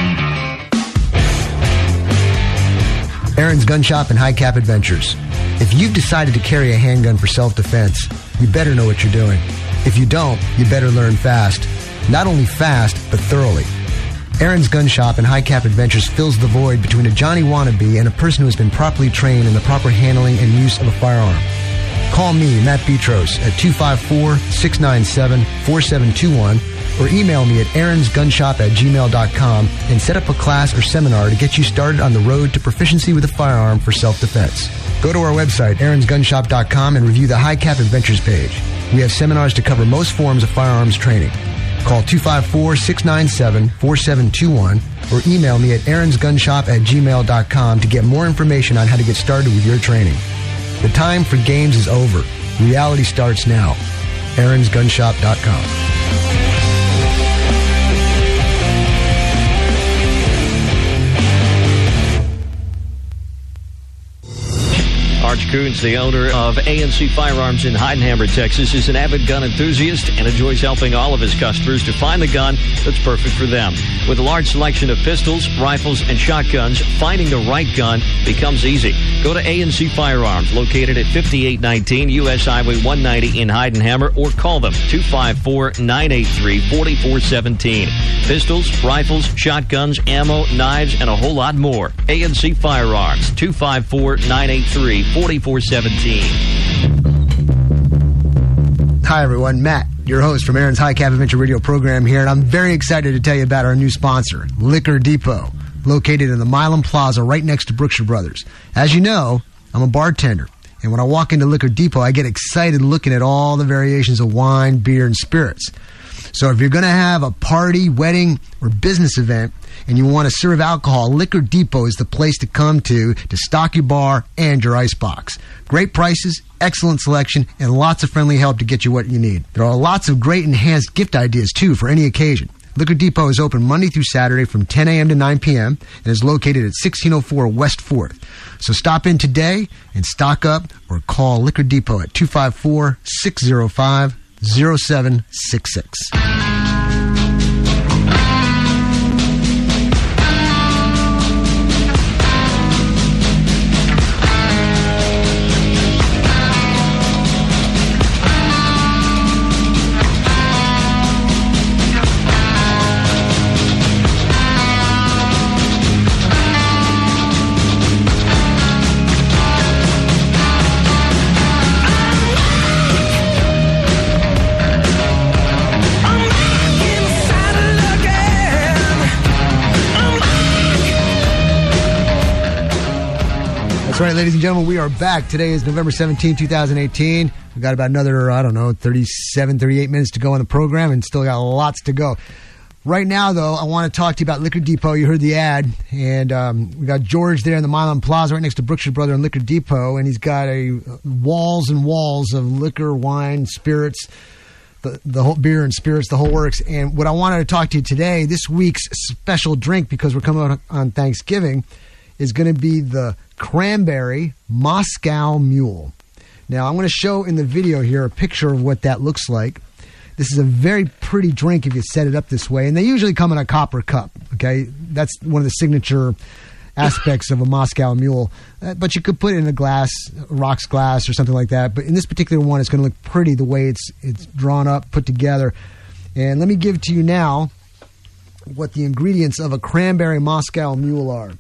B: Aaron's Gun Shop and High Cap Adventures. If you've decided to carry a handgun for self-defense, you better know what you're doing. If you don't, you better learn fast. Not only fast, but thoroughly. Aaron's Gun Shop and High Cap Adventures fills the void between a Johnny wannabe and a person who has been properly trained in the proper handling and use of a firearm. Call me, Matt Petros, at 254-697-4721 or email me at aaronsgunshop@gmail.com and set up a class or seminar to get you started on the road to proficiency with a firearm for self-defense. Go to our website, aaronsgunshop.com, and review the High Cap Adventures page. We have seminars to cover most forms of firearms training. Call 254-697-4721 or email me at aaronsgunshop@gmail.com to get more information on how to get started with your training. The time for games is over. Reality starts now. aaronsgunshop.com.
C: Arch Coons, the owner of ANC Firearms in Heidenhammer, Texas, is an avid gun enthusiast and enjoys helping all of his customers to find the gun that's perfect for them. With a large selection of pistols, rifles, and shotguns, finding the right gun becomes easy. Go to ANC Firearms, located at 5819 U.S. Highway 190 in Heidenhammer, or call them 254-983-4417. Pistols, rifles, shotguns, ammo, knives, and a whole lot more. ANC Firearms, 254-983-4417.
A: Hi, everyone. Matt, your host from Aaron's High Cap Adventure Radio program here, and I'm very excited to tell you about our new sponsor, Liquor Depot, located in the Milan Plaza right next to Brookshire Brothers. As you know, I'm a bartender, and when I walk into Liquor Depot, I get excited looking at all the variations of wine, beer, and spirits. So if you're going to have a party, wedding, or business event, and you want to serve alcohol, Liquor Depot is the place to come to stock your bar and your icebox. Great prices, excellent selection, and lots of friendly help to get you what you need. There are lots of great enhanced gift ideas, too, for any occasion. Liquor Depot is open Monday through Saturday from 10 a.m. to 9 p.m. and is located at 1604 West 4th. So stop in today and stock up or call Liquor Depot at 254-605-0766. That's right, ladies and gentlemen, we are back. Today is November 17, 2018. We've got about another, 37, 38 minutes to go on the program and still got lots to go. Right now, though, I want to talk to you about Liquor Depot. You heard the ad, and we got George there in the Milan Plaza right next to Brookshire Brother and Liquor Depot, and he's got walls and walls of liquor, wine, spirits, the whole beer and spirits, the whole works. And what I wanted to talk to you today, this week's special drink, because we're coming out on Thanksgiving, is going to be the Cranberry Moscow Mule. Now, I'm going to show in the video here a picture of what that looks like. This is a very pretty drink if you set it up this way, and they usually come in a copper cup, okay? That's one of the signature aspects of a Moscow Mule. But you could put it in a glass, a rocks glass or something like that. But in this particular one, it's going to look pretty the way it's drawn up, put together. And let me give to you now what the ingredients of a Cranberry Moscow Mule are.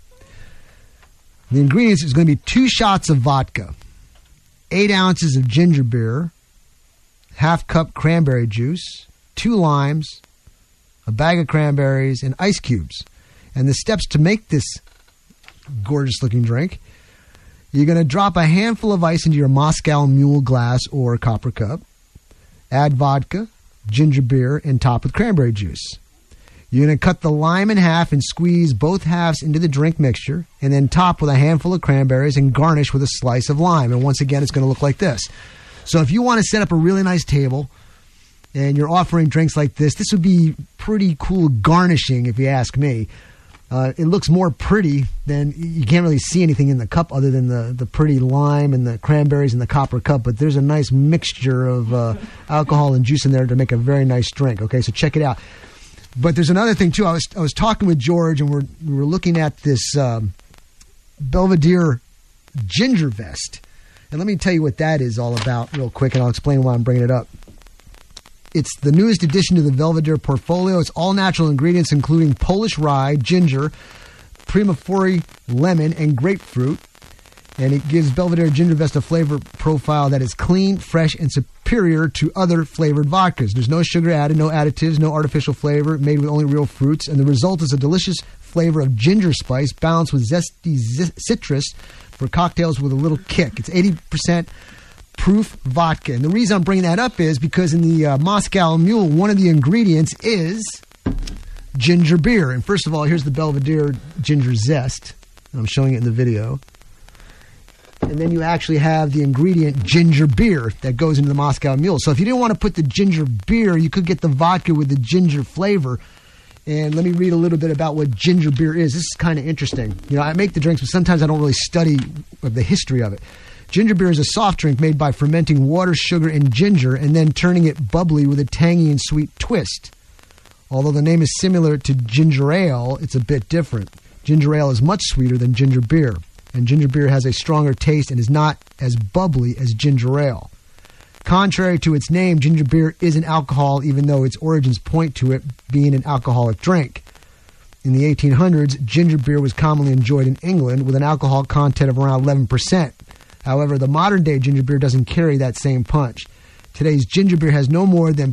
A: The ingredients is going to be 2 shots of vodka, 8 ounces of ginger beer, half cup cranberry juice, 2 limes, a bag of cranberries, and ice cubes. And the steps to make this gorgeous looking drink: you're going to drop a handful of ice into your Moscow Mule glass or copper cup, add vodka, ginger beer, and top with cranberry juice. You're going to cut the lime in half and squeeze both halves into the drink mixture, and then top with a handful of cranberries and garnish with a slice of lime. And once again, it's going to look like this. So if you want to set up a really nice table and you're offering drinks like this, this would be pretty cool garnishing, if you ask me. It looks more pretty than, you can't really see anything in the cup other than the pretty lime and the cranberries in the copper cup, but there's a nice mixture of alcohol and juice in there to make a very nice drink. Okay, so check it out. But there's another thing too. I was talking with George, and we were looking at this Belvedere ginger vest, and let me tell you what that is all about real quick, and I'll explain why I'm bringing it up. It's the newest addition to the Belvedere portfolio. It's all natural ingredients, including Polish rye, ginger, Primavera lemon, and grapefruit. And it gives Belvedere Ginger Zest a flavor profile that is clean, fresh, and superior to other flavored vodkas. There's no sugar added, no additives, no artificial flavor, made with only real fruits. And the result is a delicious flavor of ginger spice balanced with zesty citrus for cocktails with a little kick. It's 80% proof vodka. And the reason I'm bringing that up is because in the Moscow Mule, one of the ingredients is ginger beer. And first of all, here's the Belvedere Ginger Zest. I'm showing it in the video. And then you actually have the ingredient ginger beer that goes into the Moscow Mule. So if you didn't want to put the ginger beer, you could get the vodka with the ginger flavor. And let me read a little bit about what ginger beer is. This is kind of interesting. You know, I make the drinks, but sometimes I don't really study the history of it. Ginger beer is a soft drink made by fermenting water, sugar, and ginger and then turning it bubbly with a tangy and sweet twist. Although the name is similar to ginger ale, it's a bit different. Ginger ale is much sweeter than ginger beer. And ginger beer has a stronger taste and is not as bubbly as ginger ale. Contrary to its name, ginger beer isn't alcohol, even though its origins point to it being an alcoholic drink. In the 1800s, ginger beer was commonly enjoyed in England with an alcohol content of around 11%. However, the modern-day ginger beer doesn't carry that same punch. Today's ginger beer has no more than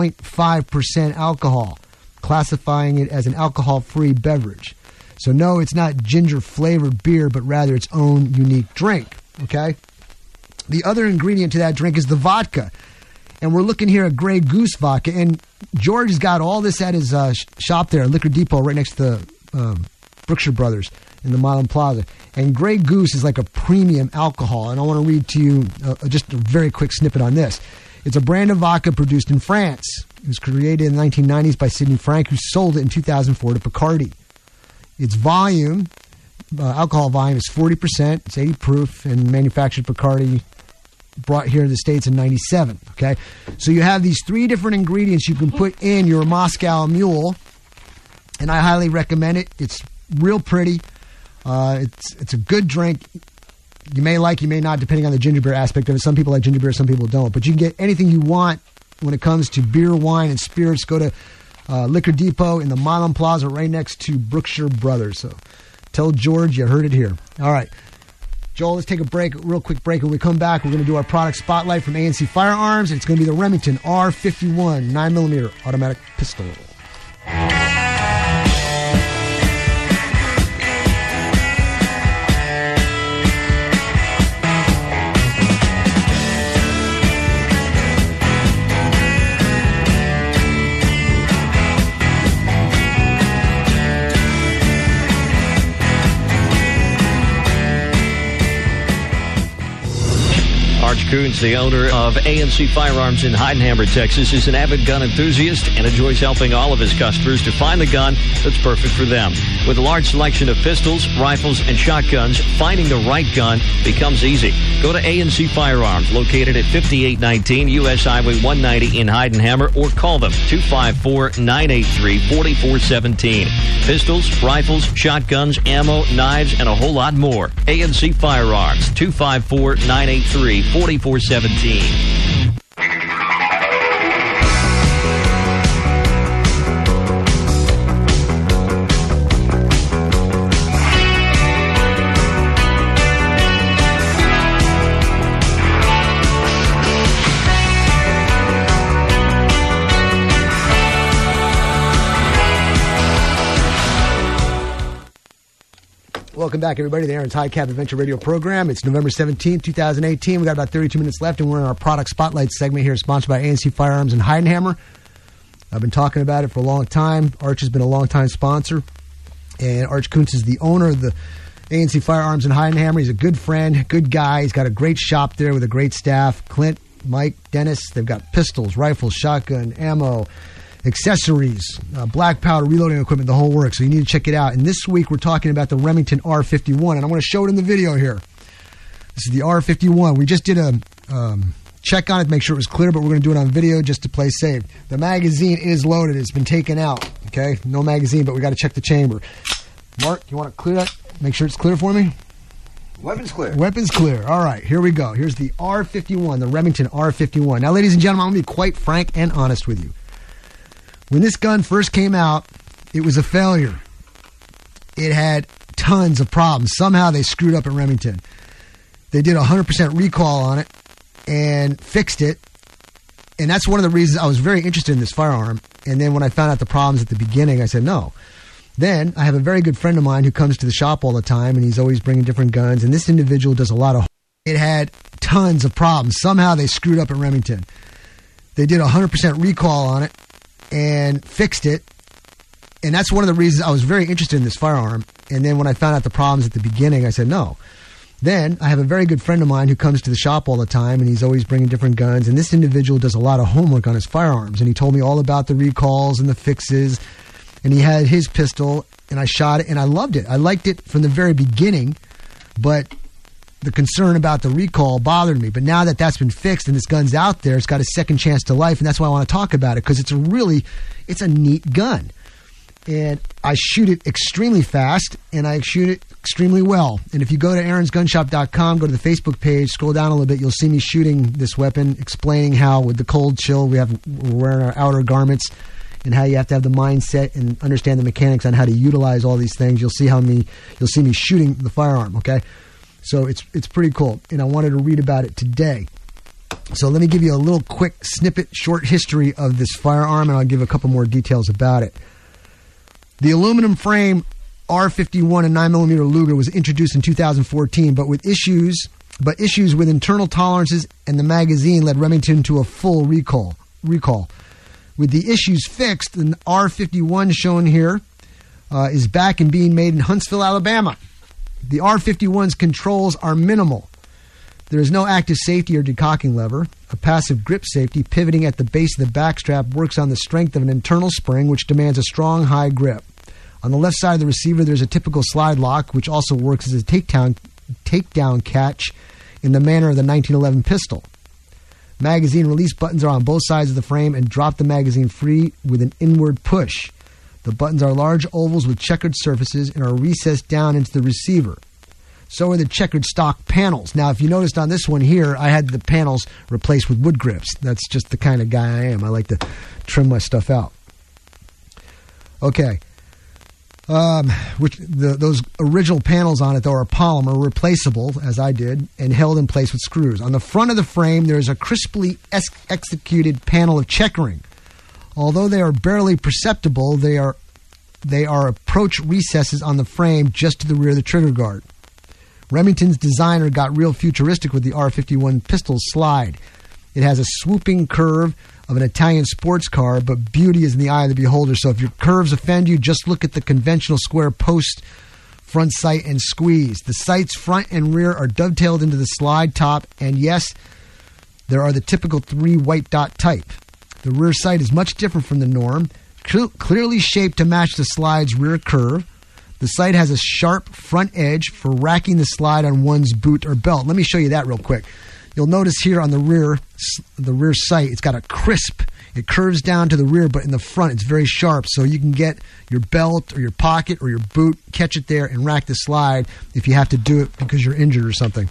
A: 0.5% alcohol, classifying it as an alcohol-free beverage. So no, it's not ginger-flavored beer, but rather its own unique drink, okay? The other ingredient to that drink is the vodka. And we're looking here at Grey Goose vodka. And George has got all this at his shop there, Liquor Depot, right next to the Brookshire Brothers in the Milan Plaza. And Grey Goose is like a premium alcohol. And I want to read to you just a very quick snippet on this. It's a brand of vodka produced in France. It was created in the 1990s by Sidney Frank, who sold it in 2004 to Bacardi. Its volume, alcohol volume, is 40%. It's 80 proof and manufactured Bacardi, brought here to the States in 97. Okay, so you have these three different ingredients you can put in your Moscow Mule, and I highly recommend it. It's real pretty. It's a good drink. You may like, you may not, depending on the ginger beer aspect of it. Some people like ginger beer, some people don't. But you can get anything you want when it comes to beer, wine, and spirits. Go to Liquor Depot in the Milan Plaza right next to Brookshire Brothers. So tell George you heard it here. All right. Joel, let's take a break, real quick break. When we come back, we're going to do our product spotlight from ANC Firearms. It's going to be the Remington R51 9mm automatic pistol.
C: Arch Coons, the owner of ANC Firearms in Heidenhammer, Texas, is an avid gun enthusiast and enjoys helping all of his customers to find the gun that's perfect for them. With a large selection of pistols, rifles, and shotguns, finding the right gun becomes easy. Go to ANC Firearms, located at 5819 U.S. Highway 190 in Heidenhammer, or call them 254-983-4417. Pistols, rifles, shotguns, ammo, knives, and a whole lot more. ANC Firearms, 254-983-4417.
A: Welcome back, everybody, to the Aaron's High Cap Adventure Radio program. It's November 17th, 2018. We've got about 32 minutes left, and we're in our product spotlight segment here, sponsored by ANC Firearms in Heidenhammer. I've been talking about it for a long time. Arch has been a long-time sponsor, and Arch Kuntz is the owner of the ANC Firearms in Heidenhammer. He's a good friend, good guy. He's got a great shop there with a great staff. Clint, Mike, Dennis, they've got pistols, rifles, shotgun, ammo, accessories, black powder, reloading equipment, the whole works. So you need to check it out. And this week we're talking about the Remington R51, and I'm going to show it in the video here. This is the R51. We just did a check on it to make sure it was clear, but we're going to do it on video just to play safe. The magazine is loaded. It's been taken out. Okay, no magazine, but we got to check the chamber. Mark, you want to clear that? Make sure it's clear for me.
I: Weapons clear.
A: Weapons clear. All right, here we go. Here's the R51, the Remington R51. Now, ladies and gentlemen, I'm going to be quite frank and honest with you. When this gun first came out, it was a failure. It had tons of problems. Somehow they screwed up at Remington. They did a 100% recall on it and fixed it. And that's one of the reasons I was very interested in this firearm. And then when I found out the problems at the beginning, I said no. Then I have a very good friend of mine who comes to the shop all the time, and he's always bringing different guns. And this individual does a lot of... It had tons of problems. Somehow they screwed up at Remington. They did a 100% recall on it and fixed it. And that's one of the reasons I was very interested in this firearm. And then when I found out the problems at the beginning, I said no. Then I have a very good friend of mine who comes to the shop all the time, and he's always bringing different guns. And this individual does a lot of homework on his firearms. And he told me all about the recalls and the fixes. And he had his pistol, and I shot it, and I loved it. I liked it from the very beginning, but the concern about the recall bothered me. But now that that's been fixed and this gun's out there, it's got a second chance to life, and that's why I want to talk about it, because it's a neat gun. And I shoot it extremely fast, and I shoot it extremely well. And if you go to aaronsgunshop.com, go to the Facebook page, scroll down a little bit, you'll see me shooting this weapon, explaining how with the cold chill we're wearing our outer garments, and how you have to have the mindset and understand the mechanics on how to utilize all these things. You'll see me shooting the firearm, okay? So it's pretty cool, and I wanted to read about it today. So let me give you a little quick snippet, short history of this firearm, and I'll give a couple more details about it. The aluminum frame R51 and 9mm Luger was introduced in 2014, but issues with internal tolerances and the magazine led Remington to a full recall. With the issues fixed, the R51 shown here is back and being made in Huntsville, Alabama. The R51's controls are minimal. There is no active safety or decocking lever. A passive grip safety pivoting at the base of the backstrap works on the strength of an internal spring, which demands a strong, high grip. On the left side of the receiver, there's a typical slide lock, which also works as a takedown catch in the manner of the 1911 pistol. Magazine release buttons are on both sides of the frame and drop the magazine free with an inward push. The buttons are large ovals with checkered surfaces and are recessed down into the receiver. So are the checkered stock panels. Now, if you noticed on this one here, I had the panels replaced with wood grips. That's just the kind of guy I am. I like to trim my stuff out. Okay. Those original panels on it, though, are polymer, replaceable, as I did, and held in place with screws. On the front of the frame, there is a crisply executed panel of checkering. Although they are barely perceptible, they are approach recesses on the frame just to the rear of the trigger guard. Remington's designer got real futuristic with the R51 pistol slide. It has a swooping curve of an Italian sports car, but beauty is in the eye of the beholder. So if your curves offend you, just look at the conventional square post front sight and squeeze. The sights front and rear are dovetailed into the slide top, and yes, there are the typical 3 white dot type. The rear sight is much different from the norm, clearly shaped to match the slide's rear curve. The sight has a sharp front edge for racking the slide on one's boot or belt. Let me show you that real quick. You'll notice here on the rear sight, it's got a crisp. It curves down to the rear, but in the front, it's very sharp. So you can get your belt or your pocket or your boot, catch it there, and rack the slide if you have to do it because you're injured or something.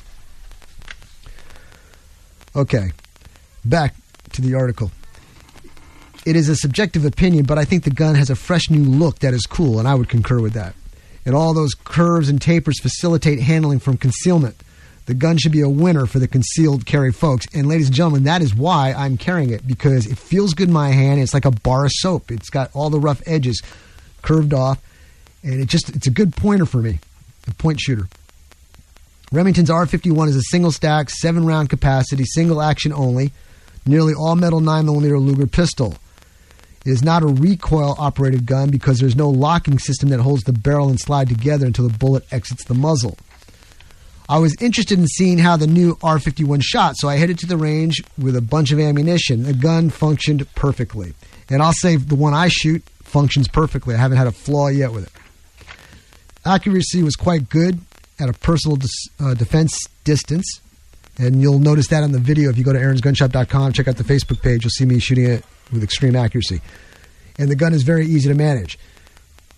A: Okay, back to the article. It is a subjective opinion, but I think the gun has a fresh new look that is cool, and I would concur with that. And all those curves and tapers facilitate handling from concealment. The gun should be a winner for the concealed carry folks. And ladies and gentlemen, that is why I'm carrying it, because it feels good in my hand. It's like a bar of soap. It's got all the rough edges curved off, and it's a good pointer for me, a point shooter. Remington's R51 is a single stack, 7-round capacity, single action only, nearly all metal 9mm Luger pistol. It is not a recoil-operated gun because there's no locking system that holds the barrel and slide together until the bullet exits the muzzle. I was interested in seeing how the new R51 shot, so I headed to the range with a bunch of ammunition. The gun functioned perfectly. And I'll say the one I shoot functions perfectly. I haven't had a flaw yet with it. Accuracy was quite good at a personal defense distance. And you'll notice that on the video. If you go to aaronsgunshop.com, check out the Facebook page, you'll see me shooting it with extreme accuracy. And the gun is very easy to manage.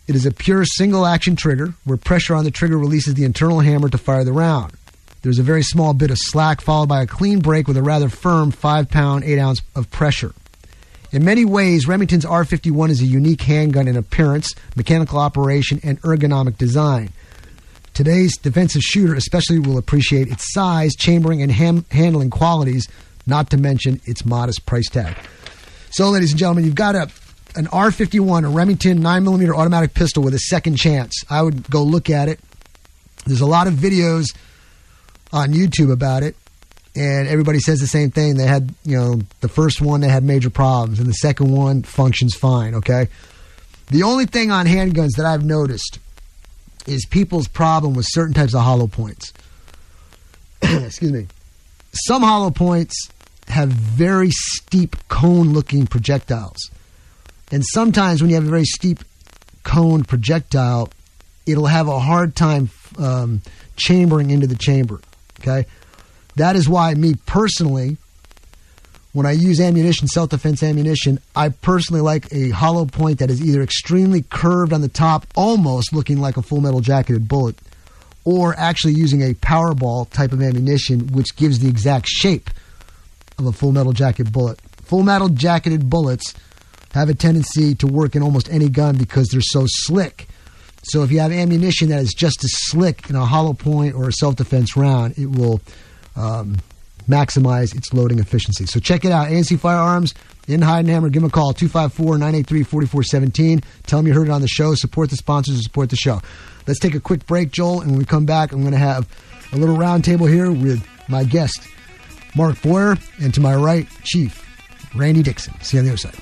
A: It is a pure single-action trigger where pressure on the trigger releases the internal hammer to fire the round. There's a very small bit of slack followed by a clean break with a rather firm 5-pound, 8-ounce of pressure. In many ways, Remington's R51 is a unique handgun in appearance, mechanical operation, and ergonomic design. Today's defensive shooter especially will appreciate its size, chambering, and handling qualities, not to mention its modest price tag. So, ladies and gentlemen, you've got an R51, a Remington 9mm automatic pistol with a second chance. I would go look at it. There's a lot of videos on YouTube about it, and everybody says the same thing. They had, the first one, they had major problems, and the second one functions fine, okay? The only thing on handguns that I've noticed is people's problem with certain types of hollow points. Excuse me. Some hollow points have very steep cone-looking projectiles. And sometimes when you have a very steep cone projectile, it'll have a hard time chambering into the chamber. Okay? That is why me personally, when I use ammunition, self-defense ammunition, I personally like a hollow point that is either extremely curved on the top, almost looking like a full metal jacketed bullet, or actually using a Powerball type of ammunition, which gives the exact shape of a full metal jacketed bullet. Full metal jacketed bullets have a tendency to work in almost any gun because they're so slick. So if you have ammunition that is just as slick in a hollow point or a self-defense round, it will maximize its loading efficiency. So check it out. ANC Firearms in Heidenhammer. Give them a call, 254-983-4417. Tell them you heard it on the show. Support the sponsors and support the show. Let's take a quick break, Joel, and when we come back, I'm going to have a little round table here with my guest, Mark Boyer, and to my right, Chief Randy Dixon. See you on the other side.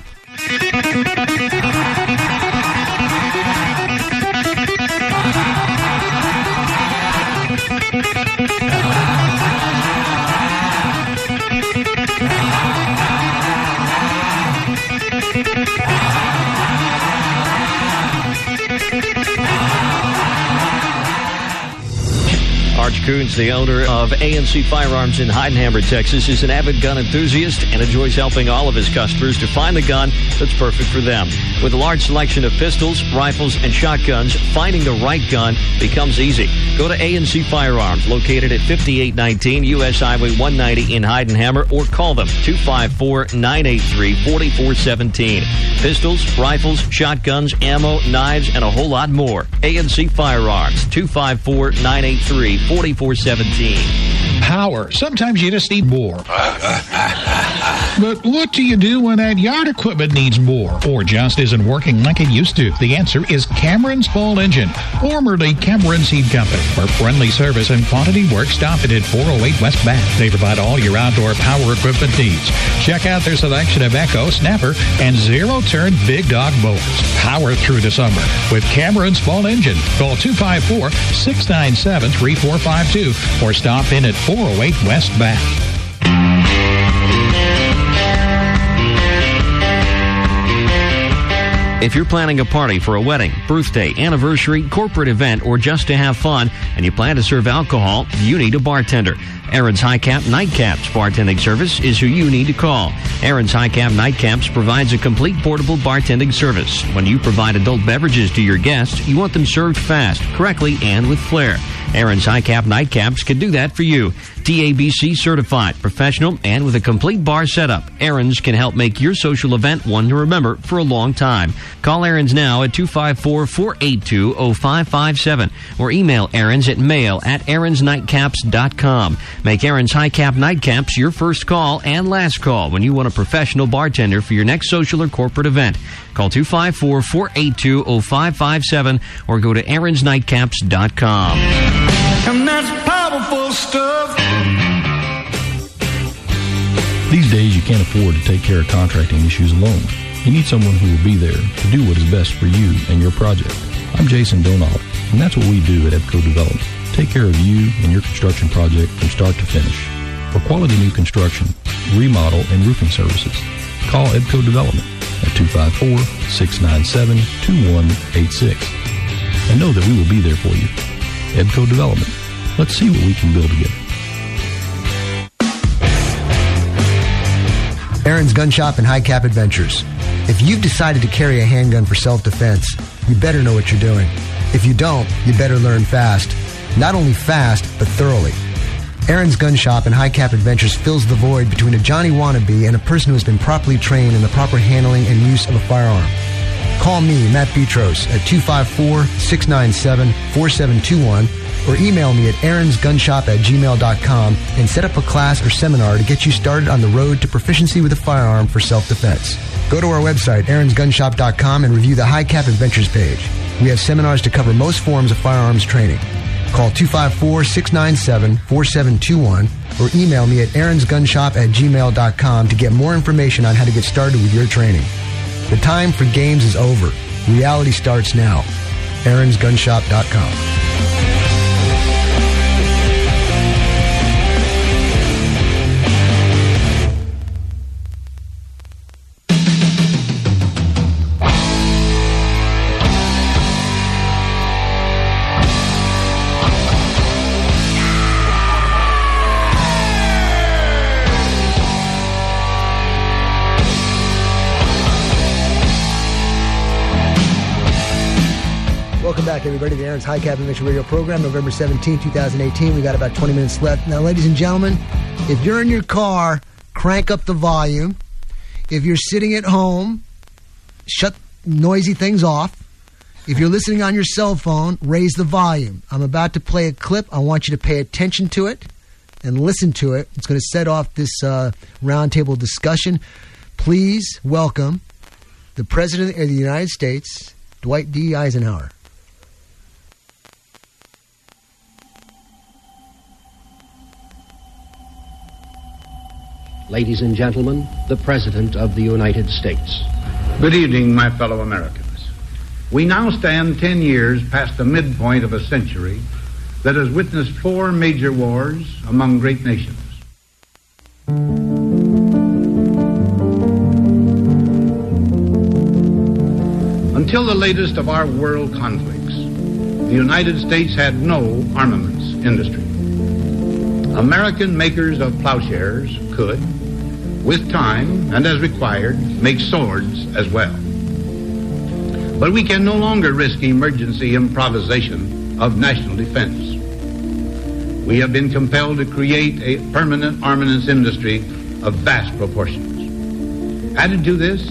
C: Arch Coons, the owner of ANC Firearms in Heidenhammer, Texas, is an avid gun enthusiast and enjoys helping all of his customers to find the gun that's perfect for them. With a large selection of pistols, rifles, and shotguns, finding the right gun becomes easy. Go to ANC Firearms, located at 5819 U.S. Highway 190 in Heidenhammer, or call them 254-983-4417. Pistols, rifles, shotguns, ammo, knives, and a whole lot more. ANC Firearms, 254-983-4417.
N: Power. Sometimes you just need more. But what do you do when that yard equipment needs more or just isn't working like it used to? The answer is Cameron's Ball Engine, formerly Cameron Seed Company. For friendly service and quantity work, stop it at 408 West Bath. They provide all your outdoor power equipment needs. Check out their selection of Echo, Snapper, and zero-turn Big Dog mowers. Power through the summer with Cameron's Ball Engine. Call 254-697-3452 or stop in at 408 West Bath.
C: If you're planning a party for a wedding, birthday, anniversary, corporate event, or just to have fun, and you plan to serve alcohol, you need a bartender. Aaron's High Cap Nightcaps bartending service is who you need to call. Aaron's High Cap Nightcaps provides a complete portable bartending service. When you provide adult beverages to your guests, you want them served fast, correctly, and with flair. Aaron's High Cap Nightcaps can do that for you. TABC certified, professional, and with a complete bar setup, Aaron's can help make your social event one to remember for a long time. Call Aaron's now at 254-482-0557 or email Aaron's at mail@aaronsnightcaps.com. Make Aaron's High Cap Nightcaps your first call and last call when you want a professional bartender for your next social or corporate event. Call 254-482-0557 or go to aaronsnightcaps.com.
D: And that's powerful stuff.
M: These days, you can't afford to take care of contracting issues alone. You need someone who will be there to do what is best for you and your project. I'm Jason Donald, and that's what we do at EBCO Development. Take care of you and your construction project from start to finish. For quality new construction, remodel, and roofing services, call EBCO Development at 254-697-2186. And know that we will be there for you. EBCO Development. Let's see what we can build together.
B: Aaron's Gun Shop and High Cap Adventures. If you've decided to carry a handgun for self-defense, you better know what you're doing. If you don't, you better learn fast. Not only fast, but thoroughly. Aaron's Gun Shop in High Cap Adventures fills the void between a Johnny wannabe and a person who has been properly trained in the proper handling and use of a firearm. Call me, Matt Petros, at 254-697-4721 or email me at aaronsgunshop@gmail.com and set up a class or seminar to get you started on the road to proficiency with a firearm for self-defense. Go to our website, aaronsgunshop.com, and review the High Cap Adventures page. We have seminars to cover most forms of firearms training. Call 254-697-4721 or email me at aaronsgunshop@gmail.com to get more information on how to get started with your training. The time for games is over. Reality starts now. aaronsgunshop.com. Welcome back, everybody, to Aaron's High Cap Adventure Radio program, November 17, 2018. We got about 20 minutes left. Now, ladies and gentlemen, if you're in your car, crank up the volume. If you're sitting at home, shut noisy things off. If you're listening on your cell phone, raise the volume. I'm about to play a clip. I want you to pay attention to it and listen to it. It's going to set off this roundtable discussion. Please welcome the President of the United States, Dwight D. Eisenhower.
O: Ladies and gentlemen, the President of the United States.
P: Good evening, my fellow Americans. We now stand 10 years past the midpoint of a century that has witnessed 4 major wars among great nations. Until the latest of our world conflicts, the United States had no armaments industry. American makers of plowshares could, with time and as required, make swords as well. But we can no longer risk emergency improvisation of national defense. We have been compelled to create a permanent armaments industry of vast proportions. Added to this,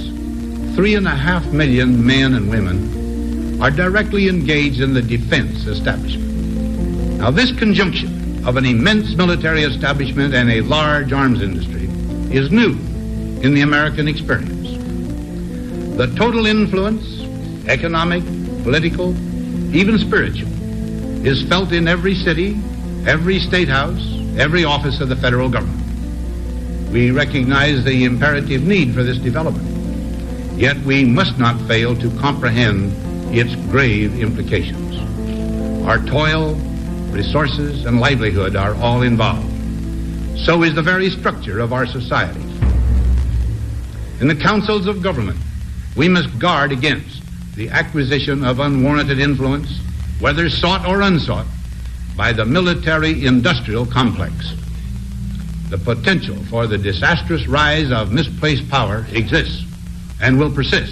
P: 3.5 million men and women are directly engaged in the defense establishment. Now, this conjunction of an immense military establishment and a large arms industry is new in the American experience. The total influence, economic, political, even spiritual, is felt in every city, every state house, every office of the federal government. We recognize the imperative need for this development, yet we must not fail to comprehend its grave implications. Our toil, resources, and livelihood are all involved. So is the very structure of our society. In the councils of government, we must guard against the acquisition of unwarranted influence, whether sought or unsought, by the military-industrial complex. The potential for the disastrous rise of misplaced power exists and will persist.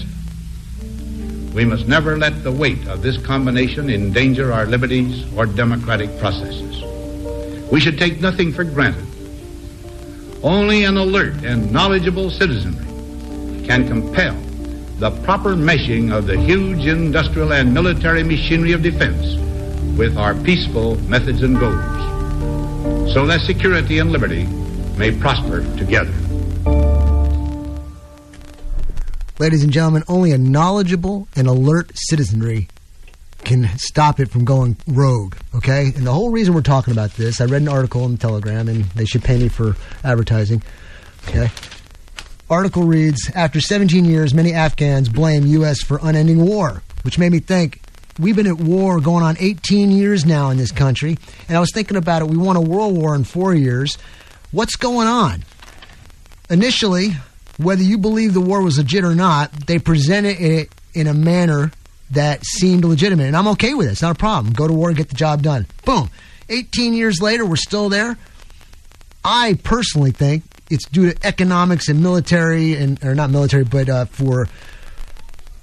P: We must never let the weight of this combination endanger our liberties or democratic processes. We should take nothing for granted. Only an alert and knowledgeable citizenry can compel the proper meshing of the huge industrial and military machinery of defense with our peaceful methods and goals, so that security and liberty may prosper together.
A: Ladies and gentlemen, only a knowledgeable and alert citizenry can stop it from going rogue, okay? And the whole reason we're talking about this, I read an article in the Telegram, and they should pay me for advertising, okay? Article reads, after 17 years, many Afghans blame U.S. for unending war, which made me think, we've been at war going on 18 years now in this country, and I was thinking about it. We won a world war in 4 years. What's going on? Initially, whether you believe the war was legit or not, they presented it in a manner that seemed legitimate. And I'm okay with it. It's not a problem. Go to war and get the job done. Boom. 18 years later, we're still there. I personally think it's due to economics and military, or not military, but for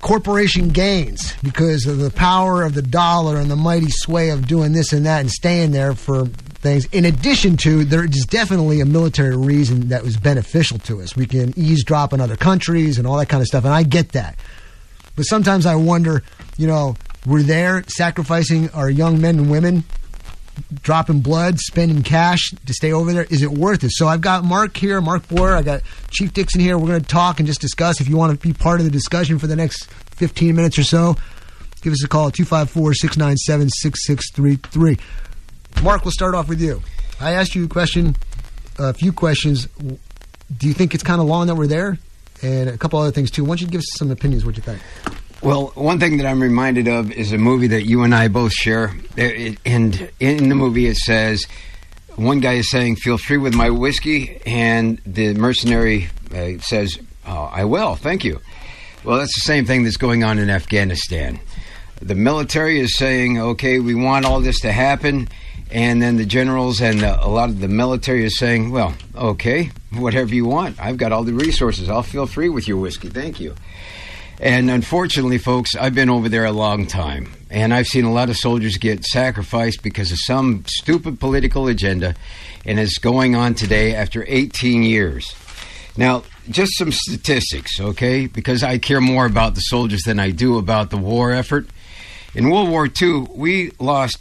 A: corporation gains because of the power of the dollar and the mighty sway of doing this and that and staying there for things. In addition to, there is definitely a military reason that was beneficial to us. We can eavesdrop in other countries and all that kind of stuff, and I get that. But sometimes I wonder, we're there sacrificing our young men and women, dropping blood, spending cash to stay over there. Is it worth it? So I've got Mark here, Mark Boyer. I got Chief Dixon here. We're going to talk and just discuss. If you want to be part of the discussion for the next 15 minutes or so, give us a call at 254-697-6633. Mark, we'll start off with you. I asked you a few questions. Do you think it's kind of long that we're there? And a couple other things, too. Why don't you give us some opinions? What you think?
Q: Well, one thing that I'm reminded of is a movie that you and I both share. And in the movie it says, one guy is saying, "Feel free with my whiskey," and the mercenary says, "Oh, I will, thank you." Well, that's the same thing that's going on in Afghanistan. The military is saying, okay, we want all this to happen, and then the generals and a lot of the military is saying, well, okay, whatever you want. I've got all the resources. I'll feel free with your whiskey, thank you. And unfortunately, folks, I've been over there a long time, and I've seen a lot of soldiers get sacrificed because of some stupid political agenda, and it's going on today after 18 years. Now, just some statistics, okay, because I care more about the soldiers than I do about the war effort. In World War II, we lost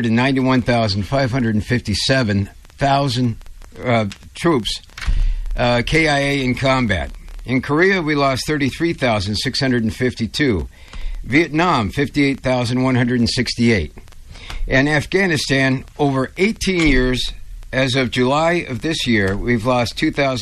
Q: 291,557 troops, KIA in combat. In Korea, we lost 33,652. Vietnam, 58,168. And Afghanistan, over 18 years, as of July of this year, we've lost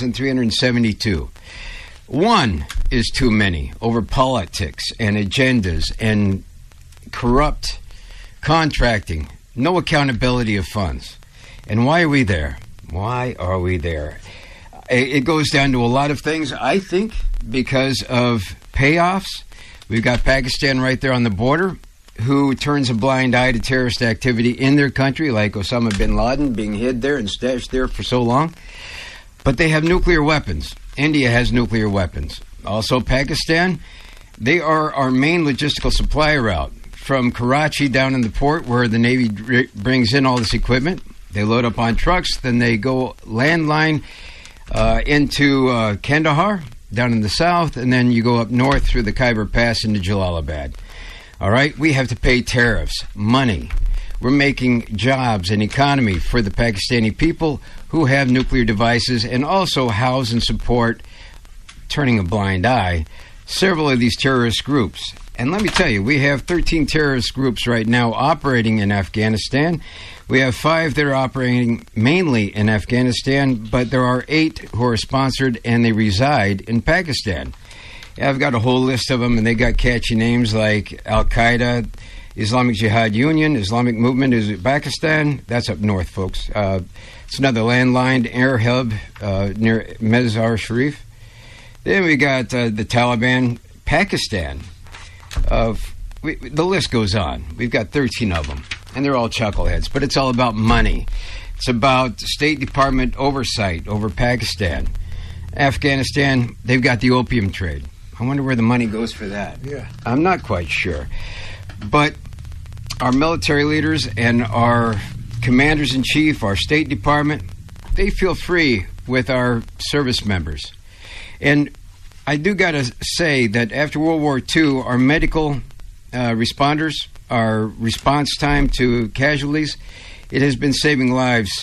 Q: 2,372. One is too many over politics and agendas and corrupt contracting. No accountability of funds. And why are we there? Why are we there? It goes down to a lot of things, I think, because of payoffs. We've got Pakistan right there on the border, who turns a blind eye to terrorist activity in their country, like Osama bin Laden being hid there and stashed there for so long. But they have nuclear weapons. India has nuclear weapons. Also, Pakistan, they are our main logistical supply route from Karachi down in the port where the Navy brings in all this equipment. They load up on trucks, then they go landline into Kandahar down in the south, and then you go up north through the Khyber Pass into Jalalabad. All right, we have to pay tariffs, money. We're making jobs and economy for the Pakistani people who have nuclear devices, and also house and support, turning a blind eye, several of these terrorist groups. And let me tell you, we have 13 terrorist groups right now operating in Afghanistan. We have 5 that are operating mainly in Afghanistan, but there are 8 who are sponsored and they reside in Pakistan. I've got a whole list of them, and they got catchy names like Al-Qaeda, Islamic Jihad Union, Islamic Movement is Pakistan. That's up north, folks. It's another landline air hub near Mazar Sharif. Then we got the Taliban, Pakistan. The list goes on. We've got 13 of them, and they're all chuckleheads, but it's all about money. It's about State Department oversight over Pakistan. Afghanistan, they've got the opium trade. I wonder where the money goes for that.
A: Yeah.
Q: I'm not quite sure. But our military leaders and our commanders-in-chief, our State Department, they feel free with our service members. And I do got to say that after World War II, our medical responders, our response time to casualties, it has been saving lives.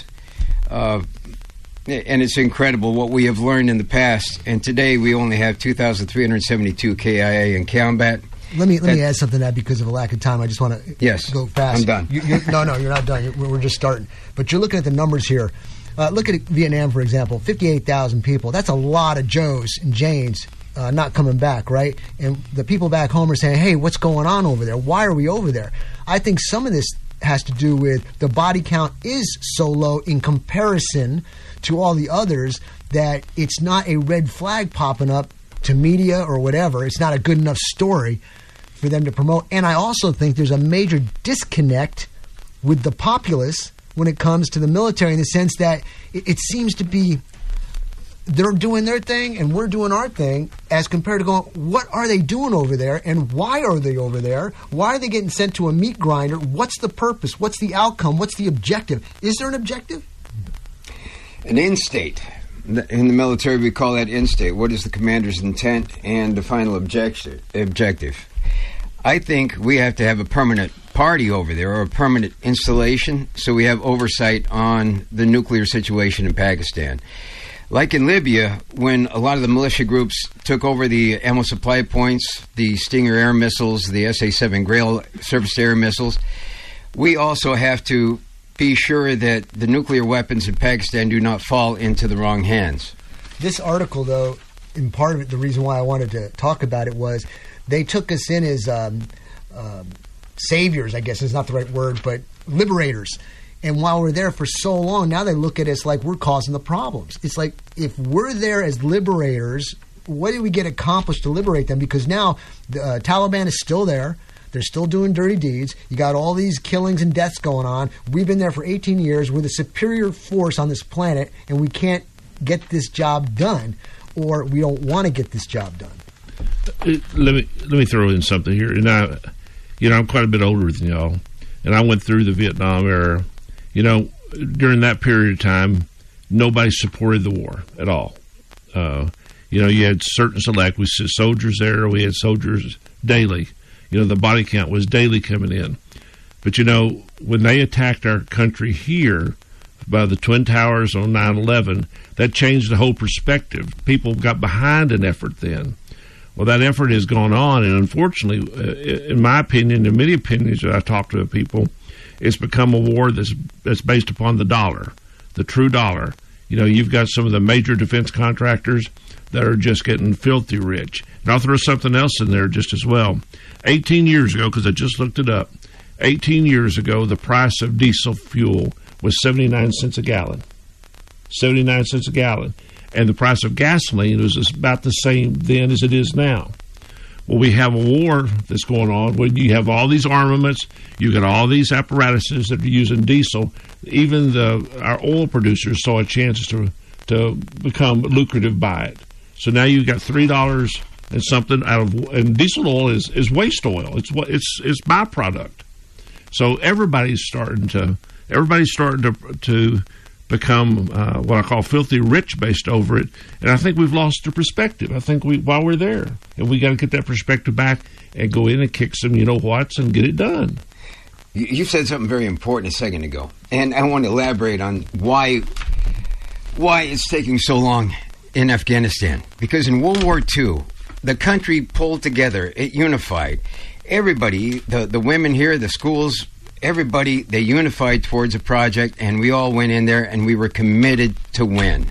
Q: And it's incredible what we have learned in the past. And today we only have 2,372 KIA in combat.
A: Let me add something to that because of a lack of time. I just want to go fast.
Q: I'm done.
A: No, you're not done. We're just starting. But you're looking at the numbers here. Look at Vietnam, for example, 58,000 people. That's a lot of Joes and Janes not coming back, right? And the people back home are saying, hey, what's going on over there? Why are we over there? I think some of this has to do with the body count is so low in comparison to all the others that it's not a red flag popping up to media or whatever. It's not a good enough story for them to promote. And I also think there's a major disconnect with the populace when it comes to the military, in the sense that it seems to be they're doing their thing and we're doing our thing, as compared to going, what are they doing over there and why are they over there? Why are they getting sent to a meat grinder? What's the purpose? What's the outcome? What's the objective? Is there an objective?
Q: An end state. In the military, we call that end state. What is the commander's intent and the final objective? I think we have to have a permanent party over there, or a permanent installation, so we have oversight on the nuclear situation in Pakistan. Like in Libya, when a lot of the militia groups took over the ammo supply points, the Stinger air missiles, the SA-7 Grail surface-to-air missiles, we also have to be sure that the nuclear weapons in Pakistan do not fall into the wrong hands.
A: This article, though, in part of it, the reason why I wanted to talk about it was they took us in as saviors, I guess is not the right word, but liberators. And while we're there for so long, now they look at us like we're causing the problems. It's like, if we're there as liberators, what did we get accomplished to liberate them? Because now the Taliban is still there. They're still doing dirty deeds. You got all these killings and deaths going on. We've been there for 18 years. We're the superior force on this planet, and we can't get this job done, or we don't want to get this job done.
J: Let me throw in something here. And I'm quite a bit older than y'all, and I went through the Vietnam era. During that period of time, nobody supported the war at all. You had certain select. We had soldiers there. We had soldiers daily. The body count was daily coming in. But, when they attacked our country here by the Twin Towers on 9/11, that changed the whole perspective. People got behind an effort then. Well, that effort has gone on, and unfortunately, in my opinion, and many opinions that I talk to people, it's become a war that's based upon the dollar, the true dollar. You've got some of the major defense contractors that are just getting filthy rich. And I'll throw something else in there just as well. 18 years ago, because I just looked it up, 18 years ago, the price of diesel fuel was 79 cents a gallon. 79 cents a gallon. And the price of gasoline was about the same then as it is now. Well, we have a war that's going on when you have all these armaments, you got all these apparatuses that are using diesel. Even our oil producers saw a chance to become lucrative by it. So now you've got $3 and something and diesel oil is waste oil. It's byproduct. So everybody's starting to become what I call filthy rich based over it, and I think we've lost the perspective. I think while we're there, and we got to get that perspective back and go in and kick some whats and get it done.
Q: You said something very important a second ago, and I want to elaborate on why it's taking so long in Afghanistan. Because in World War II, the country pulled together, it unified. Everybody, the women here, the schools, everybody, they unified towards a project, and we all went in there and we were committed to win.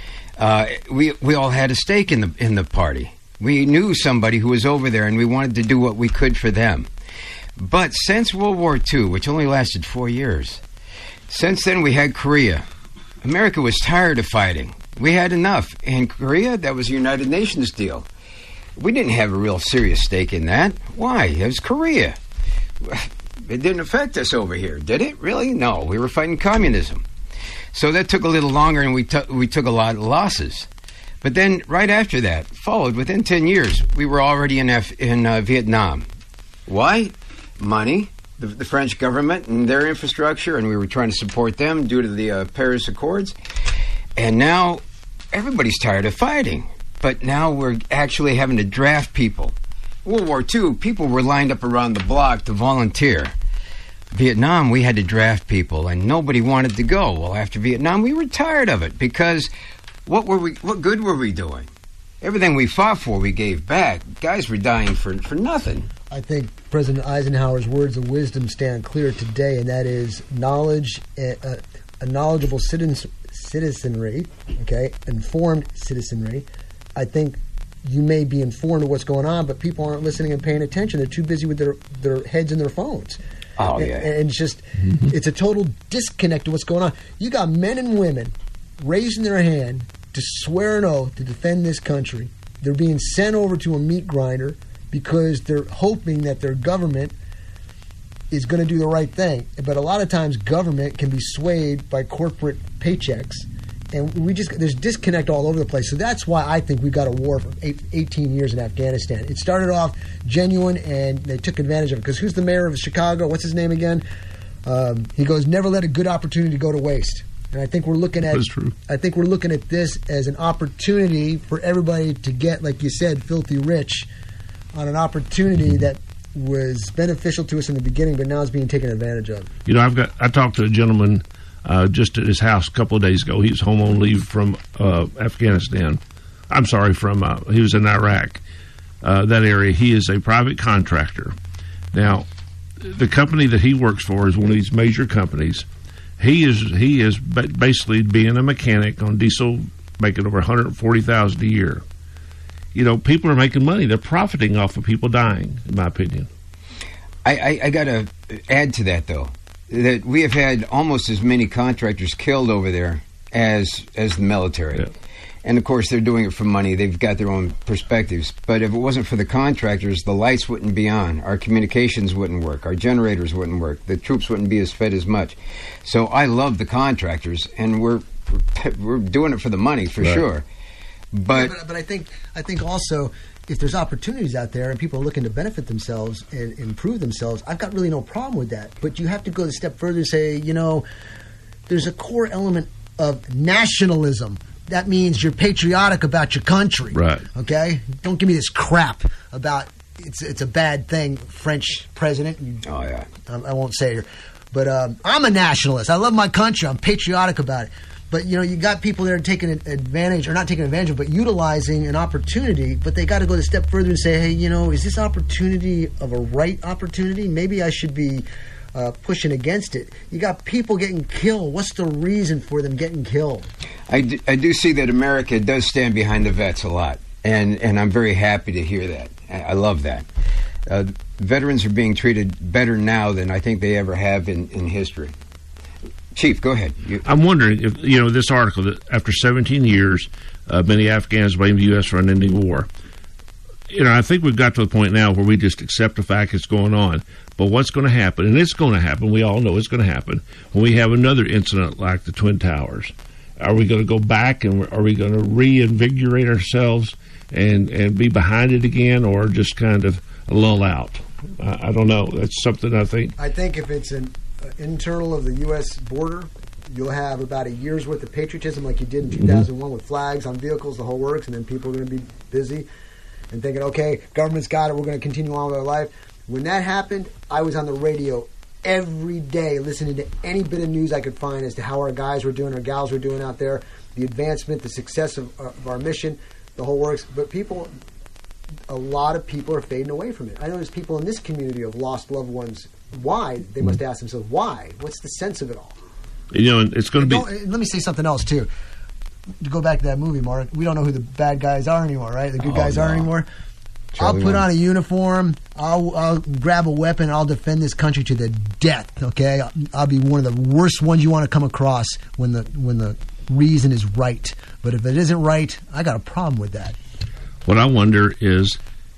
Q: We all had a stake in the party. We knew somebody who was over there, and we wanted to do what we could for them. But since World War II, which only lasted 4 years, since then we had Korea. America was tired of fighting. We had enough. In Korea, that was a United Nations deal. We didn't have a real serious stake in that. Why? It was Korea. It didn't affect us over here, did it? Really? No. We were fighting communism. So that took a little longer, and we took a lot of losses. But then, right after that, followed within 10 years, we were already in Vietnam. Why? Money. The French government and their infrastructure, and we were trying to support them due to the Paris Accords. And now, everybody's tired of fighting. But now we're actually having to draft people. World War II, people were lined up around the block to volunteer. Vietnam, we had to draft people, and nobody wanted to go. Well, after Vietnam, we were tired of it, because what good were we doing? Everything we fought for, we gave back. Guys were dying for nothing.
A: I think President Eisenhower's words of wisdom stand clear today, and that is knowledge, a knowledgeable citizenry, okay, informed citizenry. I think you may be informed of what's going on, but people aren't listening and paying attention. They're too busy with their heads in their phones.
Q: Oh, yeah.
A: And it's just, it's a total disconnect to what's going on. You got men and women raising their hand to swear an oath to defend this country. They're being sent over to a meat grinder because they're hoping that their government is going to do the right thing. But a lot of times government can be swayed by corporate paychecks, And there's disconnect all over the place. So that's why I think we've got a war for 18 years in Afghanistan. It started off genuine, and they took advantage of it. Because who's the mayor of Chicago? What's his name again? He goes, never let a good opportunity go to waste. And I think we're looking at
J: That's true.
A: I think we're looking at this as an opportunity for everybody to get, like you said, filthy rich on an opportunity that was beneficial to us in the beginning, but now is being taken advantage of.
J: You know, I talked to a gentleman just at his house a couple of days ago. He was home on leave from Afghanistan. I'm sorry, he was in Iraq, that area. He is a private contractor. Now, the company that he works for is one of these major companies. He is basically being a mechanic on diesel, making over $140,000 a year. You know, people are making money. They're profiting off of people dying, in my opinion.
Q: I got to add to that, though, that we have had almost as many contractors killed over there as the military. Yeah. And, of course, they're doing it for money. They've got their own perspectives. But if it wasn't for the contractors, the lights wouldn't be on. Our communications wouldn't work. Our generators wouldn't work. The troops wouldn't be fed as much. So I love the contractors, and we're doing it for the money, for sure. But
A: I think also, if there's opportunities out there and people are looking to benefit themselves and improve themselves, I've got really no problem with that. But you have to go a step further and say, you know, there's a core element of nationalism. That means you're patriotic about your country.
J: Right.
A: Okay? Don't give me this crap about it's a bad thing, French president.
Q: Oh, yeah.
A: I won't say it here. But I'm a nationalist. I love my country. I'm patriotic about it. But, you know, you got people that are taking advantage, or not taking advantage of, but utilizing an opportunity, but they got to go a step further and say, hey, you know, is this opportunity of a right opportunity? Maybe I should be pushing against it. You got people getting killed. What's the reason for them getting killed?
Q: I do see that America does stand behind the vets a lot, and I'm very happy to hear that. I love that. Veterans are being treated better now than I think they ever have in history. Chief, go ahead.
J: I'm wondering if, you know, this article, that after 17 years, many Afghans blame the U.S. for an ending war. You know, I think we've got to the point now where we just accept the fact it's going on. But what's going to happen, and it's going to happen, we all know it's going to happen, when we have another incident like the Twin Towers. Are we going to go back, and are we going to reinvigorate ourselves and be behind it again, or just kind of lull out? I don't know. That's something I think.
A: I think if it's an internal of the U.S. border, you'll have about a year's worth of patriotism like you did in 2001 with flags on vehicles, the whole works, and then people are going to be busy and thinking, okay, government's got it, we're going to continue on with our life. When that happened, I was on the radio every day listening to any bit of news I could find as to how our guys were doing, our gals were doing out there, the advancement, the success of our mission, the whole works. But a lot of people are fading away from it. I know there's people in this community who have lost loved ones. Why? They must ask themselves, why? What's the sense of it all?
J: You know, it's going to be...
A: Let me say something else, too. To go back to that movie, Mark, we don't know who the bad guys are anymore, right? The good guys aren't anymore. I'll put on a uniform, I'll grab a weapon, I'll defend this country to the death, okay? I'll be one of the worst ones you want to come across when the reason is right. But if it isn't right, I got a problem with that.
J: What I wonder is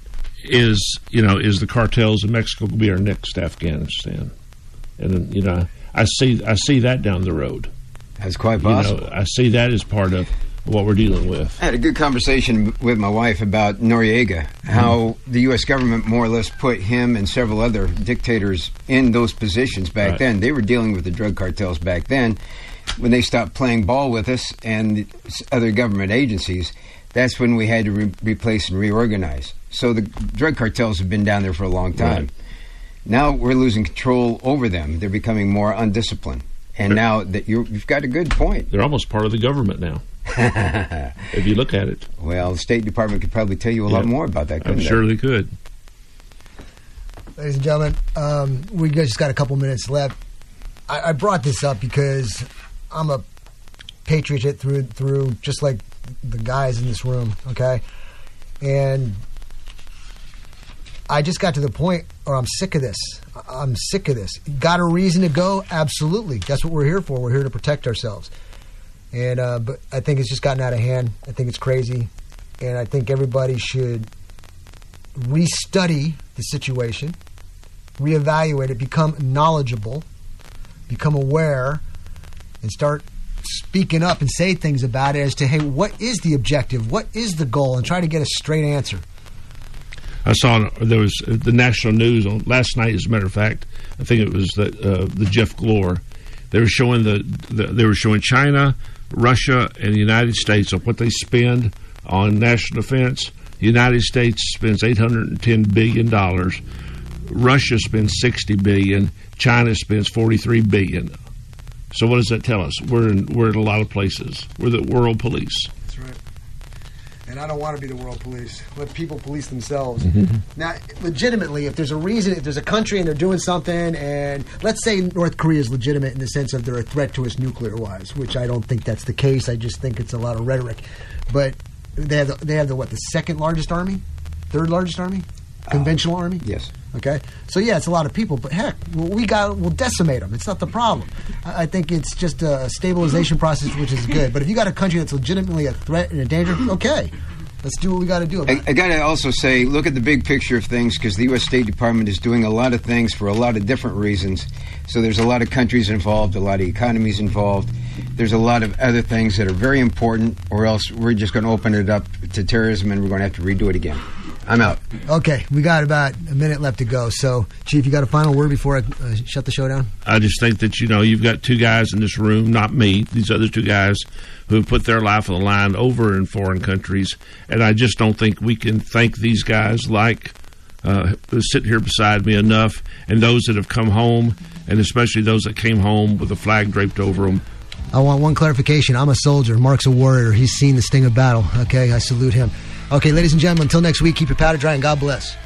J: the cartels in Mexico going to be our next Afghanistan? And, you know, I see that down the road.
Q: That's quite possible.
J: You know, I see that as part of what we're dealing with.
Q: I had a good conversation with my wife about Noriega, how the U.S. government more or less put him and several other dictators in those positions back then. They were dealing with the drug cartels back then. When they stopped playing ball with us and the other government agencies, that's when we had to replace and reorganize. So the drug cartels have been down there for a long time. Right. Now we're losing control over them. They're becoming more undisciplined. And now that you've got a good point.
J: They're almost part of the government now. If you look at it.
Q: Well, the State Department could probably tell you a lot more about that.
J: I'm sure they could.
A: Ladies and gentlemen, we just got a couple minutes left. I brought this up because I'm a patriot through, just like the guys in this room, okay? And I just got to the point where I'm sick of this. I'm sick of this. Got a reason to go? Absolutely. That's what we're here for. We're here to protect ourselves. And but I think it's just gotten out of hand. I think it's crazy. And I think everybody should restudy the situation, reevaluate it, become knowledgeable, become aware, and start speaking up and say things about it as to, hey, what is the objective? What is the goal? And try to get a straight answer.
J: I saw there was the national news on last night. As a matter of fact, I think it was the Jeff Glor. They were showing they were showing China, Russia, and the United States of what they spend on national defense. The United States spends $810 billion. Russia spends $60 billion. China spends $43 billion. So what does that tell us? We're in a lot of places. We're the world police.
A: That's right. And I don't want to be the world police. Let people police themselves. Now, legitimately, if there's a reason, if there's a country and they're doing something, and let's say North Korea is legitimate in the sense of they're a threat to us nuclear-wise, which I don't think that's the case. I just think it's a lot of rhetoric. But they have the second largest army? Third largest army? Conventional army?
Q: Yes.
A: Okay? So, yeah, it's a lot of people. But, heck, we'll decimate them. It's not the problem. I think it's just a stabilization process, which is good. But if you got a country that's legitimately a threat and a danger, okay. Let's do what we got to do about it.
Q: I got to also say, look at the big picture of things, because the U.S. State Department is doing a lot of things for a lot of different reasons. So there's a lot of countries involved, a lot of economies involved. There's a lot of other things that are very important, or else we're just going to open it up to terrorism and we're going to have to redo it again. I'm out.
A: Okay, we got about a minute left to go. So, Chief, you got a final word before I shut the show down?
J: I just think that, you've got two guys in this room, not me, these other two guys who have put their life on the line over in foreign countries. And I just don't think we can thank these guys like sitting here beside me enough, and those that have come home, and especially those that came home with a flag draped over them.
A: I want one clarification. I'm a soldier. Mark's a warrior. He's seen the sting of battle. Okay, I salute him. Okay, ladies and gentlemen, until next week, keep your powder dry and God bless.